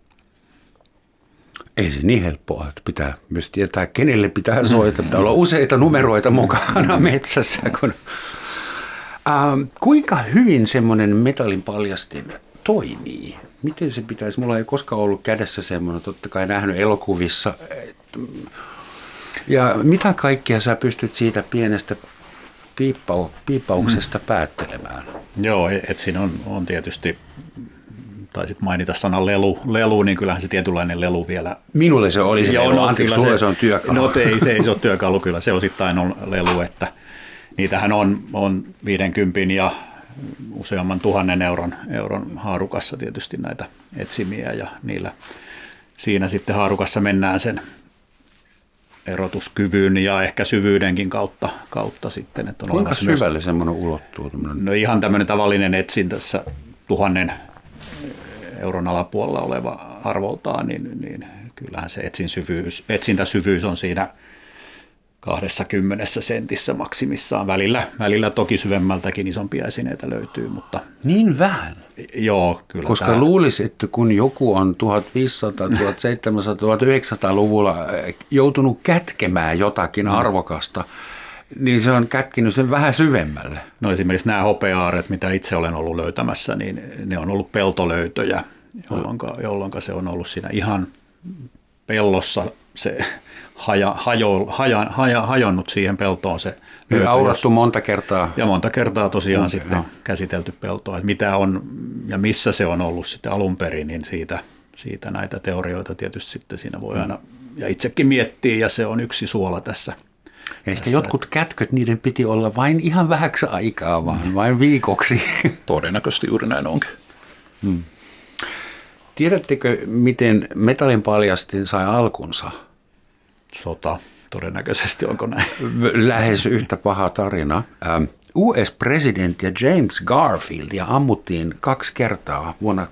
S2: Ei se niin helppoa, että pitää myös tietää, kenelle pitää soittaa. Olla useita numeroita mukana metsässä. Kuinka hyvin semmoinen metallin paljastin toimii? Miten se pitäisi? Mulla ei koskaan ollut kädessä semmoinen, totta kai nähnyt elokuvissa. Ja mitä kaikkea sä pystyt siitä pienestä piippauksesta päättelemään?
S3: Joo, että siinä on tietysti, taisit mainita sanan lelu, niin kyllähän se tietynlainen lelu vielä.
S2: Minulle se oli se lelu, anteeksi, sulle se on työkalu.
S3: No ei se ole työkalu, kyllä se osittain on lelu, että niitähän on 50 ja useamman 1000 euron haarukassa tietysti näitä etsimiä ja niillä siinä sitten haarukassa mennään sen erotuskyvyn ja ehkä syvyydenkin kautta sitten. Että on
S2: kuinka syvälle semmoinen ulottuu?
S3: No ihan tämmöinen tavallinen etsin tässä 1000 euron alapuolella oleva arvoltaan, niin kyllähän se etsintäsyvyys on siinä 20 sentissä maksimissaan. Välillä toki syvemmältäkin isompia esineitä löytyy, mutta
S2: niin vähän?
S3: Joo, kyllä.
S2: Koska luulisi, että kun joku on 1500, 1700, 1900-luvulla joutunut kätkemään jotakin arvokasta, niin se on kätkinyt sen vähän syvemmälle.
S3: No esimerkiksi nämä hopeaaret, mitä itse olen ollut löytämässä, niin ne on ollut peltolöytöjä, jolloin se on ollut siinä ihan pellossa se hajonnut siihen peltoon se löytö.
S2: Aurattu monta kertaa.
S3: Ja monta kertaa tosiaan sitten käsitelty peltoa, että mitä on ja missä se on ollut sitten alun perin, niin siitä näitä teorioita tietysti sitten siinä voi aina ja itsekin miettiä, ja se on yksi suola tässä.
S2: Ehkä jotkut kätköt, niiden piti olla vain ihan vähäksi aikaa, vain viikoksi.
S4: Todennäköisesti juuri näin onkin.
S2: Tiedättekö, miten metallin paljastin sai alkunsa?
S3: Sota, todennäköisesti, onko näin?
S2: Lähes yhtä paha tarina. US-presidentti James Garfieldia ammuttiin 2 kertaa vuonna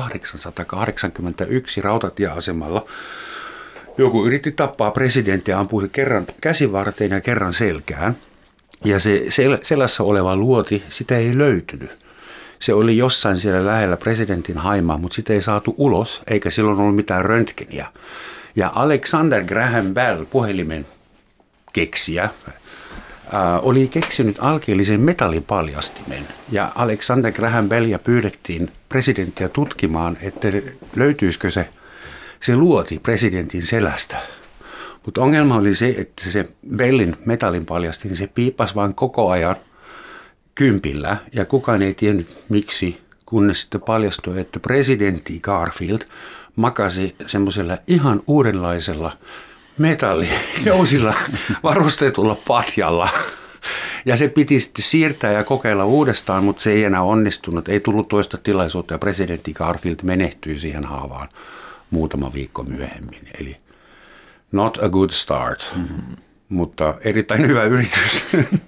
S2: 1881 rautatieasemalla. Joku yritti tappaa presidenttiä, ampui kerran käsivarteen ja kerran selkään. Ja se selässä oleva luoti, sitä ei löytynyt. Se oli jossain siellä lähellä presidentin haimaa, mutta sitä ei saatu ulos, eikä silloin ollut mitään röntgeniä. Ja Alexander Graham Bell, puhelimen keksijä, oli keksinyt alkeellisen metallipaljastimen. Ja Alexander Graham Bellia pyydettiin presidenttiä tutkimaan, että löytyisikö se luoti presidentin selästä. Mutta ongelma oli se, että se Bellin metallin paljastin, se piippasi vain koko ajan kympillä, ja kukaan ei tiennyt miksi, kunnes sitten paljastui, että presidentti Garfield makasi semmoisella ihan uudenlaisella metallijousilla varustetulla patjalla. Ja se piti sitten siirtää ja kokeilla uudestaan, mutta se ei enää onnistunut. Ei tullut toista tilaisuutta ja presidentti Garfield menehtyi siihen haavaan muutama viikko myöhemmin. Eli not a good start, mutta erittäin hyvä yritys.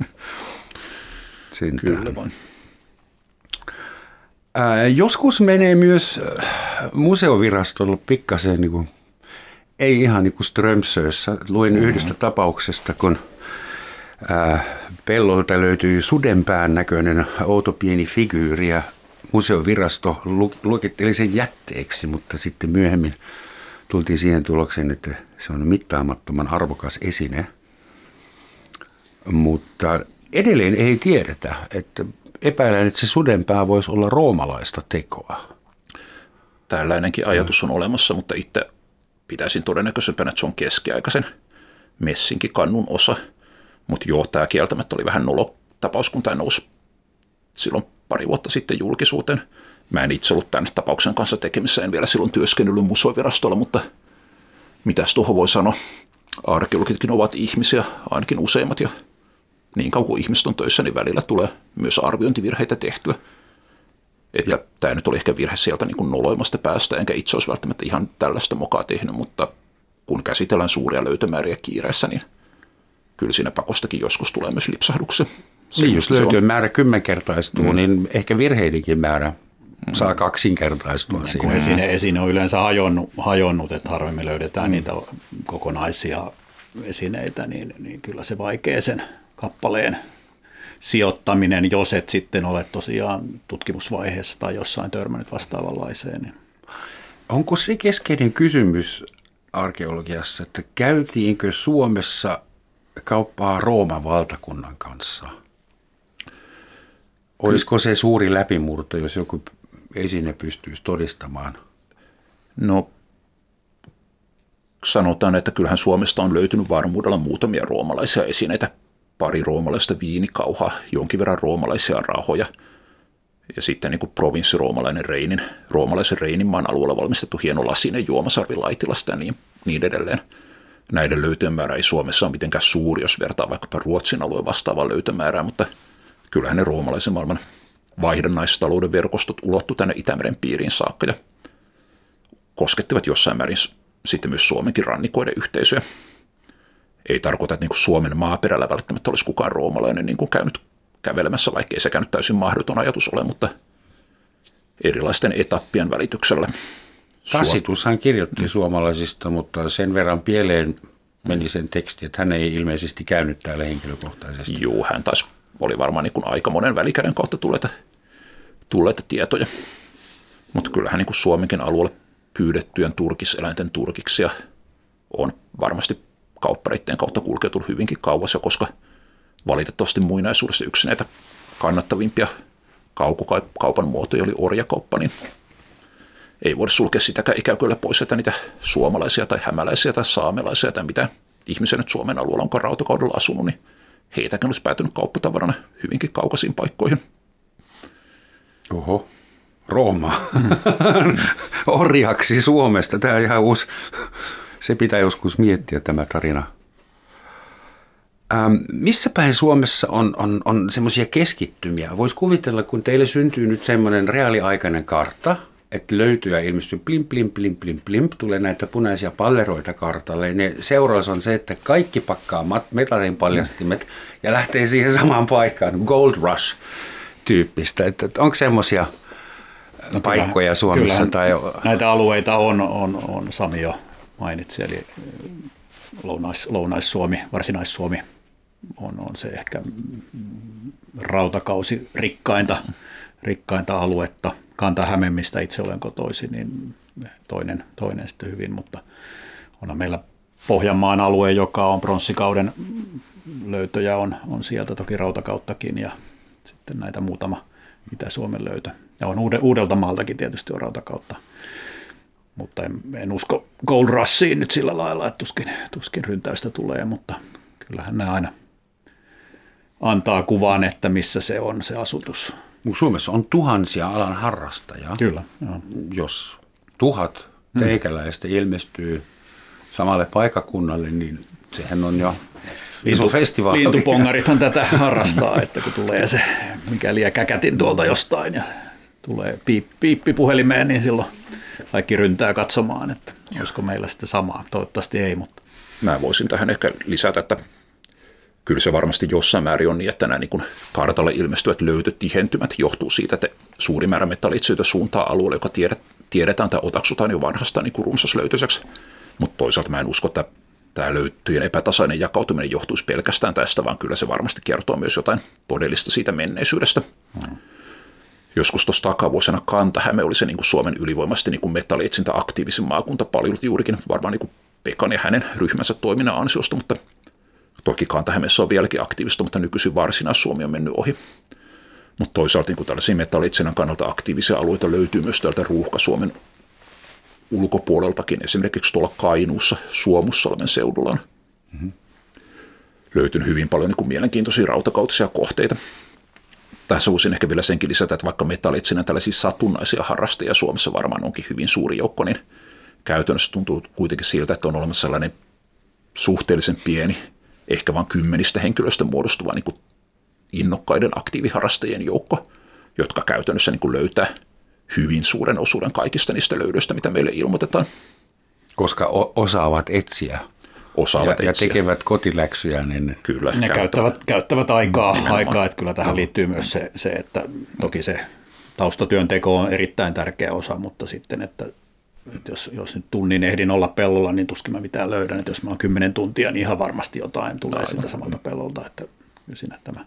S4: Kyllä vaan.
S2: Joskus menee myös museovirastolla pikkasen, niin kuin, ei ihan niin kuin Strömsössä. Luin yhdestä tapauksesta, kun pellolta löytyi sudenpään näköinen outo pieni figyyri ja museovirasto luokitteli sen jätteeksi, mutta sitten myöhemmin tultiin siihen tulokseen, että se on mittaamattoman arvokas esine. Mutta edelleen ei tiedetä, että epäilen, että se sudenpää voisi olla roomalaista tekoa.
S4: Tällainenkin ajatus on olemassa, mutta itse pitäisin todennäköisempänä, että se on keskiaikaisen messinkikannun osa. Mutta joo, tämä kieltämättä oli vähän nolotapaus, kun tämä nousi silloin pari vuotta sitten julkisuuteen. Mä en itse ollut tämän tapauksen kanssa tekemissä, en vielä silloin työskennellyt museovirastolla, mutta mitäs tuohon voi sanoa? Arkeologitkin ovat ihmisiä, ainakin useimmat, ja niin kauan kuin ihmiset on töissä, niin välillä tulee myös arviointivirheitä tehtyä. Että tämä nyt oli ehkä virhe sieltä niin kuin noloimasta päästä, enkä itse olisi välttämättä ihan tällaista mokaa tehnyt, mutta kun käsitellään suuria löytömääriä kiireessä, niin kyllä siinä pakostakin joskus tulee myös lipsahduksia.
S2: Niin, jos löytöjen määrä 10-kertaistuu, niin ehkä virheidenkin määrä saa kaksinkertaistua siinä.
S3: Esine on yleensä hajonnut, että harvemmin löydetään niitä kokonaisia esineitä, niin kyllä se vaikea sen kappaleen sijoittaminen, jos et sitten ole tosiaan tutkimusvaiheessa tai jossain törmännyt vastaavanlaiseen. Niin.
S2: Onko se keskeinen kysymys arkeologiassa, että käytiinkö Suomessa kauppaa Rooman valtakunnan kanssa? Olisiko se suuri läpimurto, jos joku esine pystyisi todistamaan?
S4: No, sanotaan, että kyllähän Suomesta on löytynyt varmuudella muutamia roomalaisia esineitä. Pari roomalaista viinikauhaa, jonkin verran roomalaisia rahoja ja sitten niin kuin provinssiroomalainen roomalaisen Reininmaan alueella valmistettu hieno lasinen juomasarvi Laitilasta ja niin edelleen. Näiden löytöjen määrä ei Suomessa ole mitenkään suuri, jos vertaa vaikkapa Ruotsin alueen vastaavaa löytömäärää, mutta kyllähän ne roomalaisen maailman vaihdannaistalouden verkostot ulottu tänne Itämeren piiriin saakka ja koskettivat jossain määrin sitten myös Suomenkin rannikoiden yhteisöjä. Ei tarkoita, että niin kuin Suomen maaperällä välttämättä olisi kukaan roomalainen niin kuin käynyt kävelemässä, vaikka ei sekään nyt täysin mahdoton ajatus ole, mutta erilaisten etappien välityksellä.
S2: Tacitushan kirjoitti suomalaisista, mutta sen verran pieleen meni sen teksti, että hän ei ilmeisesti käynyt täällä henkilökohtaisesti.
S4: Joo, hän taas oli varmaan niin kuin aika monen välikäden kautta tulleita tietoja, mutta kyllähän niin kuin Suomenkin alueelle pyydettyjen turkiseläinten turkiksia on varmasti kauppareittien kautta kulkeutunut hyvinkin kauas, ja koska valitettavasti muinaisuudessa yksi näitä kannattavimpia kaukokaupan muotoja oli orjakauppa, niin ei voida sulkea sitäkään ikään kuin pois, että niitä suomalaisia tai hämäläisiä tai saamelaisia tai mitä ihmisiä nyt Suomen alueella onkaan rautakaudella asunut, niin heitäkin olisi päätynyt kauppatavarana hyvinkin kaukaisiin paikkoihin.
S2: Oho, Rooma. Orjaksi Suomesta. Tämä on ihan uusi. Se pitää joskus miettiä tämä tarina. Missä päin Suomessa on semmoisia keskittymiä? Voisi kuvitella, kun teille syntyy nyt semmoinen reaaliaikainen kartta, että löytyy ja ilmestyy plimp, plimp, plimp, plimp, plimp, tulee näitä punaisia palleroita kartalle. Ne seuraus on se, että kaikki pakkaa metallin paljastimet ja lähtee siihen samaan paikkaan. Gold Rush -tyyppistä. Että onko semmoisia paikkoja Suomessa? Tai
S3: näitä alueita on Sami jo mainitsi, eli Lounais-Suomi, Varsinais-Suomi on se ehkä rautakausi rikkainta aluetta. Kanta-Häme, mistä itse olen kotoisin, niin toinen sitten hyvin, mutta onhan meillä Pohjanmaan alue, joka on pronssikauden löytöjä, on sieltä toki rautakauttakin ja sitten näitä muutama Itä-Suomen löytö. Ja on Uudeltamaaltakin tietysti on rautakautta, mutta en usko Gold Rushiin nyt sillä lailla, että tuskin ryntäystä tulee, mutta kyllähän ne aina antaa kuvan, että missä se on se asutus.
S2: Suomessa on tuhansia alan harrastajia.
S3: Kyllä. Joo.
S2: Jos 1000 teikäläistä ilmestyy samalle paikakunnalle, niin sehän on jo iso festivaali.
S3: Lintupongarithan tätä harrastaa, että kun tulee se mikäli ja käkätin tuolta jostain ja tulee piippi puhelimeen, niin silloin kaikki ryntää katsomaan, että olisiko meillä sitten samaa. Toivottavasti ei, mutta.
S4: Mä voisin tähän ehkä lisätä, että kyllä se varmasti jossain määrin on niin, että nämä niin kartalle ilmestyvät löytötihentymät johtuu siitä, että suuri määrä metallitsyitä suuntaa alueelle, joka tiedetään tai otaksutaan jo vanhastaan niin runsaslöytöiseksi. Mutta toisaalta mä en usko, että tämä löytöjen epätasainen jakautuminen johtuisi pelkästään tästä, vaan kyllä se varmasti kertoo myös jotain todellista siitä menneisyydestä. joskus tuossa takavuosina Kanta-Häme oli se niin kuin Suomen ylivoimaisesti niin kuin metallietsintä aktiivisin maakunta paljon juurikin varmaan niin kuin Pekan ja hänen ryhmänsä toiminnan ansiosta, mutta toki Kanta-Hämeessä on vieläkin aktiivista, mutta nykyisin Varsinais-Suomi on mennyt ohi. Mutta toisaalta niin kuin tällaisia metallitsinnän kannalta aktiivisia alueita löytyy myös täältä Ruuhka-Suomen ulkopuoleltakin. Esimerkiksi tuolla Kainuussa Suomussalmen seudulla on löytynyt hyvin paljon niin kuin mielenkiintoisia rautakautisia kohteita. Tässä voisin ehkä vielä senkin lisätä, että vaikka metallitsinnän tällaisia satunnaisia harrastajia Suomessa varmaan onkin hyvin suuri joukko, niin käytännössä tuntuu kuitenkin siltä, että on olemassa sellainen suhteellisen pieni, ehkä vain 10 henkilöistä muodostuva niin kuin innokkaiden aktiiviharrastajien joukko, jotka käytännössä niin kuin löytää hyvin suuren osuuden kaikista niistä löydöistä, mitä meille ilmoitetaan.
S2: Koska osaavat etsiä. Ja tekevät kotiläksyjä. Niin
S3: kyllä. Ne käyttävät aikaa, että kyllä tähän liittyy myös se, että toki se taustatyönteko on erittäin tärkeä osa, mutta sitten, että jos nyt tunnin ehdin olla pellolla, niin tuskin mä mitään löydän, että jos mä oon 10 tuntia, niin ihan varmasti jotain tulee siltä samalta pellolta, että siinä tämä.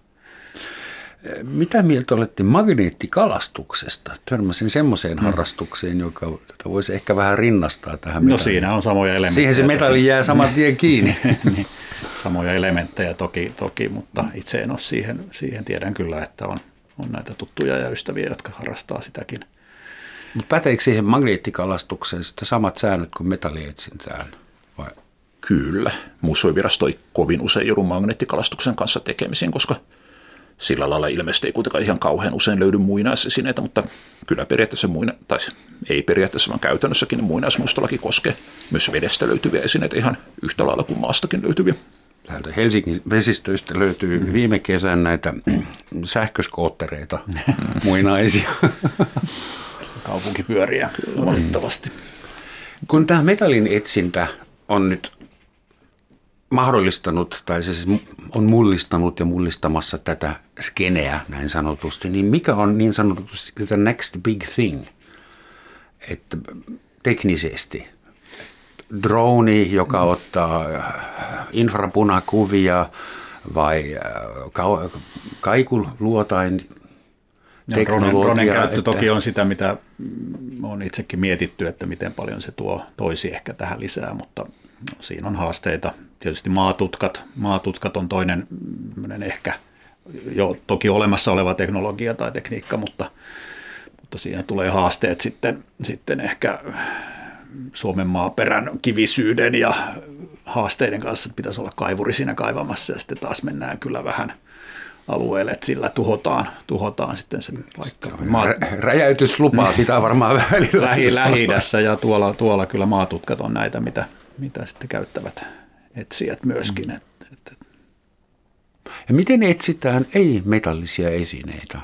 S2: Mitä mieltä olette magneettikalastuksesta? Törmäsin semmoiseen harrastukseen, jota voisi ehkä vähän rinnastaa tähän metalliin.
S3: No siinä on samoja elementtejä.
S2: Siihen se metalli jää saman tien kiinni.
S3: Niin, samoja elementtejä toki, mutta itse en ole siihen tiedän kyllä, että on näitä tuttuja ja ystäviä, jotka harrastaa sitäkin.
S2: Mutta päteekö siihen magneettikalastukseen sitten samat säännöt kuin metallietsintään? Vai?
S4: Kyllä. Museovirasto ei kovin usein joudu magneettikalastuksen kanssa tekemisiin, koska sillä lailla ilmeisesti ei kuitenkaan ihan kauhean usein löydy muinaisesineitä, mutta kyllä periaatteessa, ei periaatteessa, vaan käytännössäkin muinaismuistolaki koskee myös vedestä löytyviä esineitä ihan yhtä lailla kuin maastakin löytyviä.
S2: Täältä Helsingin vesistöistä löytyy viime kesän näitä sähköskoottereita, muinaisia.
S3: Kaupunkipyöriä, kyllä valitettavasti.
S2: Kun tämä metallin etsintä on nyt mahdollistanut, tai siis on mullistanut ja mullistamassa tätä skeneä näin sanotusti, niin mikä on niin sanotusti the next big thing, että teknisesti? Droni, joka ottaa infrapunakuvia vai kaikuluotain teknologia?
S3: Dronen käyttö toki on sitä, mitä on itsekin mietitty, että miten paljon se toisi ehkä tähän lisää, mutta siinä on haasteita. Tietysti maatutkat on toinen ehkä jo toki olemassa oleva teknologia tai tekniikka, mutta siinä tulee haasteet sitten ehkä Suomen maaperän kivisyyden ja haasteiden kanssa, että pitäisi olla kaivuri siinä kaivamassa ja sitten taas mennään kyllä vähän alueelle, että sillä tuhotaan sitten se paikka.
S2: Räjäytyslupaa pitää varmaan välillä.
S3: Lähi-idässä ja tuolla kyllä maatutkat on näitä, mitä sitten käyttävät etsijät myöskin.
S2: Ja miten etsitään ei-metallisia esineitä?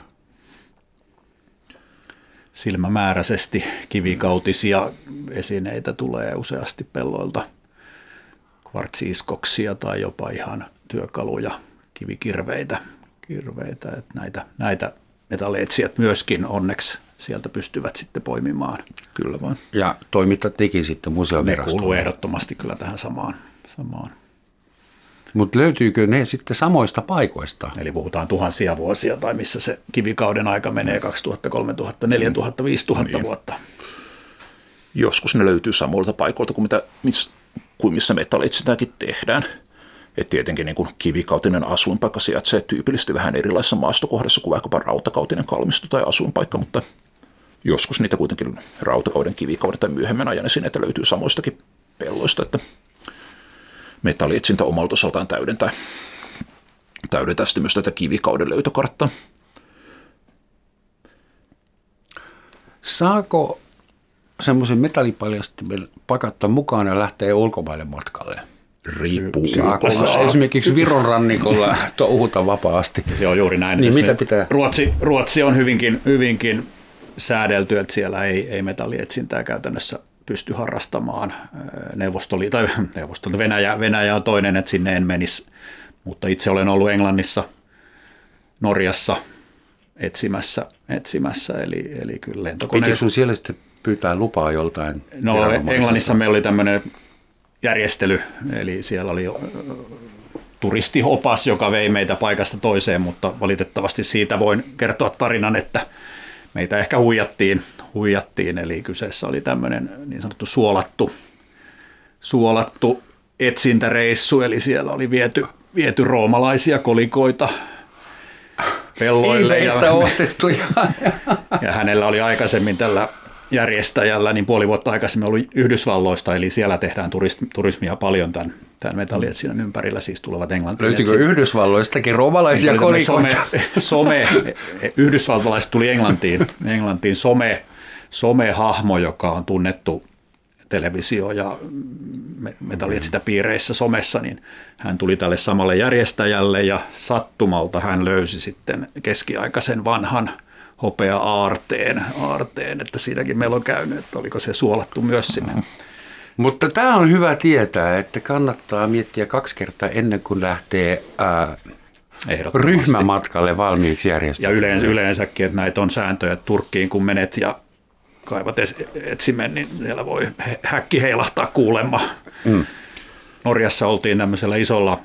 S3: Silmämääräisesti kivikautisia esineitä tulee useasti pelloilta, kvartsiiskoksia tai jopa ihan työkaluja, kivikirveitä. Että näitä metallietsijät myöskin onneksi sieltä pystyvät sitten poimimaan.
S4: Kyllä vaan.
S2: Ja toimittat tekin sitten museovirastoon.
S3: Ne kuuluu ehdottomasti kyllä tähän samaan.
S2: Mutta löytyykö ne sitten samoista paikoista?
S3: Eli puhutaan tuhansia vuosia tai missä se kivikauden aika menee 2000, 3000, 4000, 5000 vuotta.
S4: Joskus ne löytyy samoilta paikoilta kuin missä metallietsintäkin tehdään. Et tietenkin niin kuin kivikautinen asuinpaikka sijaitsee tyypillisesti vähän erilaisessa maastokohdassa kuin vaikkapa rautakautinen kalmisto tai asuinpaikka, mutta joskus niitä kuitenkin rautakauden, kivikauden tai myöhemmän ajan esineitä löytyy samoistakin pelloista, että metallietsintä omalta osaltaan täydentää sitten myös tätä kivikauden löytökarttaa.
S2: Saako semmoisen metallipaljastimen pakattaa mukaan ja lähteä ulkomaille matkalle?
S4: Riippuu.
S2: Esimerkiksi Viron rannikolla touhuta vapaasti.
S3: Ja se on juuri näin.
S2: Niin mitä pitää?
S3: Ruotsi on hyvinkin säädelty, että siellä ei metallietsintää käytännössä pysty harrastamaan. Venäjä on toinen, että sinne en menisi, mutta itse olen ollut Englannissa, Norjassa etsimässä eli kyllä lentokoneella.
S2: Pitikö sun siellä sitten pyytää lupaa joltain?
S3: No Englannissa meillä oli tämmöinen järjestely, eli siellä oli turistiopas, joka vei meitä paikasta toiseen, mutta valitettavasti siitä voin kertoa tarinan, että meitä ehkä huijattiin, eli kyseessä oli tämmöinen niin sanottu suolattu etsintäreissu, eli siellä oli viety roomalaisia kolikoita pelloille.
S2: Ebeistä ostettuja.
S3: Ja hänellä oli aikaisemmin tällä järjestäjällä niin puoli vuotta aikaisemmin ollut Yhdysvalloista, eli siellä tehdään turismia paljon tämän metallietsinnän ympärillä, siis tulevat Englantiin.
S2: Löytyykö Yhdysvalloistakin roomalaisia kolikoita?
S3: Yhdysvaltalaiset tuli Englantiin some-hahmo, joka on tunnettu televisio- ja metallietsintäpiireissä somessa, niin hän tuli tälle samalle järjestäjälle ja sattumalta hän löysi sitten keskiaikaisen vanhan hopea-aarteen, että siinäkin meillä on käynyt, että oliko se suolattu myös sinne.
S2: Mutta tämä on hyvä tietää, että kannattaa miettiä 2 kertaa ennen kuin lähtee ryhmämatkalle valmiiksi järjestämään.
S3: Ja yleensäkin, että näitä on sääntöjä Turkkiin, kun menet ja kaivat etsimen, niin siellä voi häkki heilahtaa kuulemma. Norjassa oltiin tämmöisellä isolla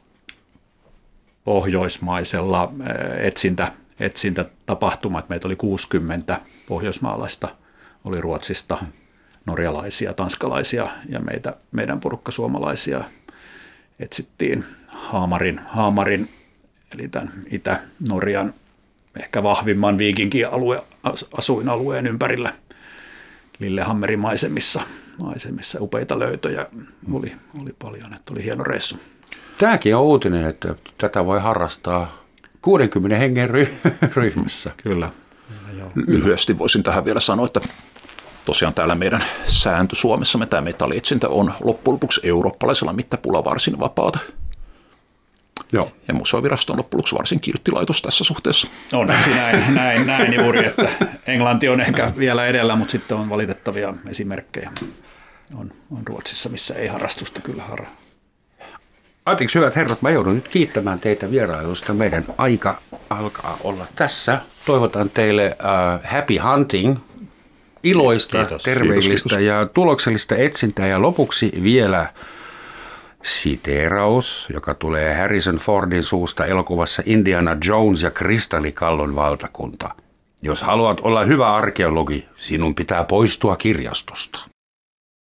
S3: pohjoismaisella etsintätapahtuma. Meitä oli 60 pohjoismaalaista, oli Ruotsista, norjalaisia, tanskalaisia ja meidän porukka suomalaisia etsittiin Haamarin eli tämän Itä-Norjan ehkä vahvimman asuinalueen ympärillä Lillehammerin maisemissa upeita löytöjä oli paljon, että oli hieno reissu.
S2: Tämäkin on uutinen, että tätä voi harrastaa 60 hengen ryhmässä.
S3: Kyllä.
S4: Lyhyesti voisin tähän vielä sanoa, että tosiaan täällä meidän sääntö Suomessa, tämä metallietsintä on loppujen lopuksi eurooppalaisella mittapuulla varsin vapaata.
S2: Joo.
S4: Ja museovirasto on loppujen lopuksi varsin kiltti laitos tässä suhteessa.
S3: Onneksi näin juuri, että Englanti on ehkä vielä edellä, mutta sitten on valitettavia esimerkkejä. On Ruotsissa, missä ei harrastusta kyllä harra.
S2: Anteeksi hyvät herrat, mä joudun nyt kiittämään teitä vierailusta. Meidän aika alkaa olla tässä. Toivotan teille happy hunting, iloista,
S3: kiitos.
S2: terveellistä
S4: Kiitos.
S2: ja tuloksellista etsintää. Ja lopuksi vielä siteeraus, joka tulee Harrison Fordin suusta elokuvassa Indiana Jones ja Kristallikallon valtakunta. Jos haluat olla hyvä arkeologi, sinun pitää poistua kirjastosta.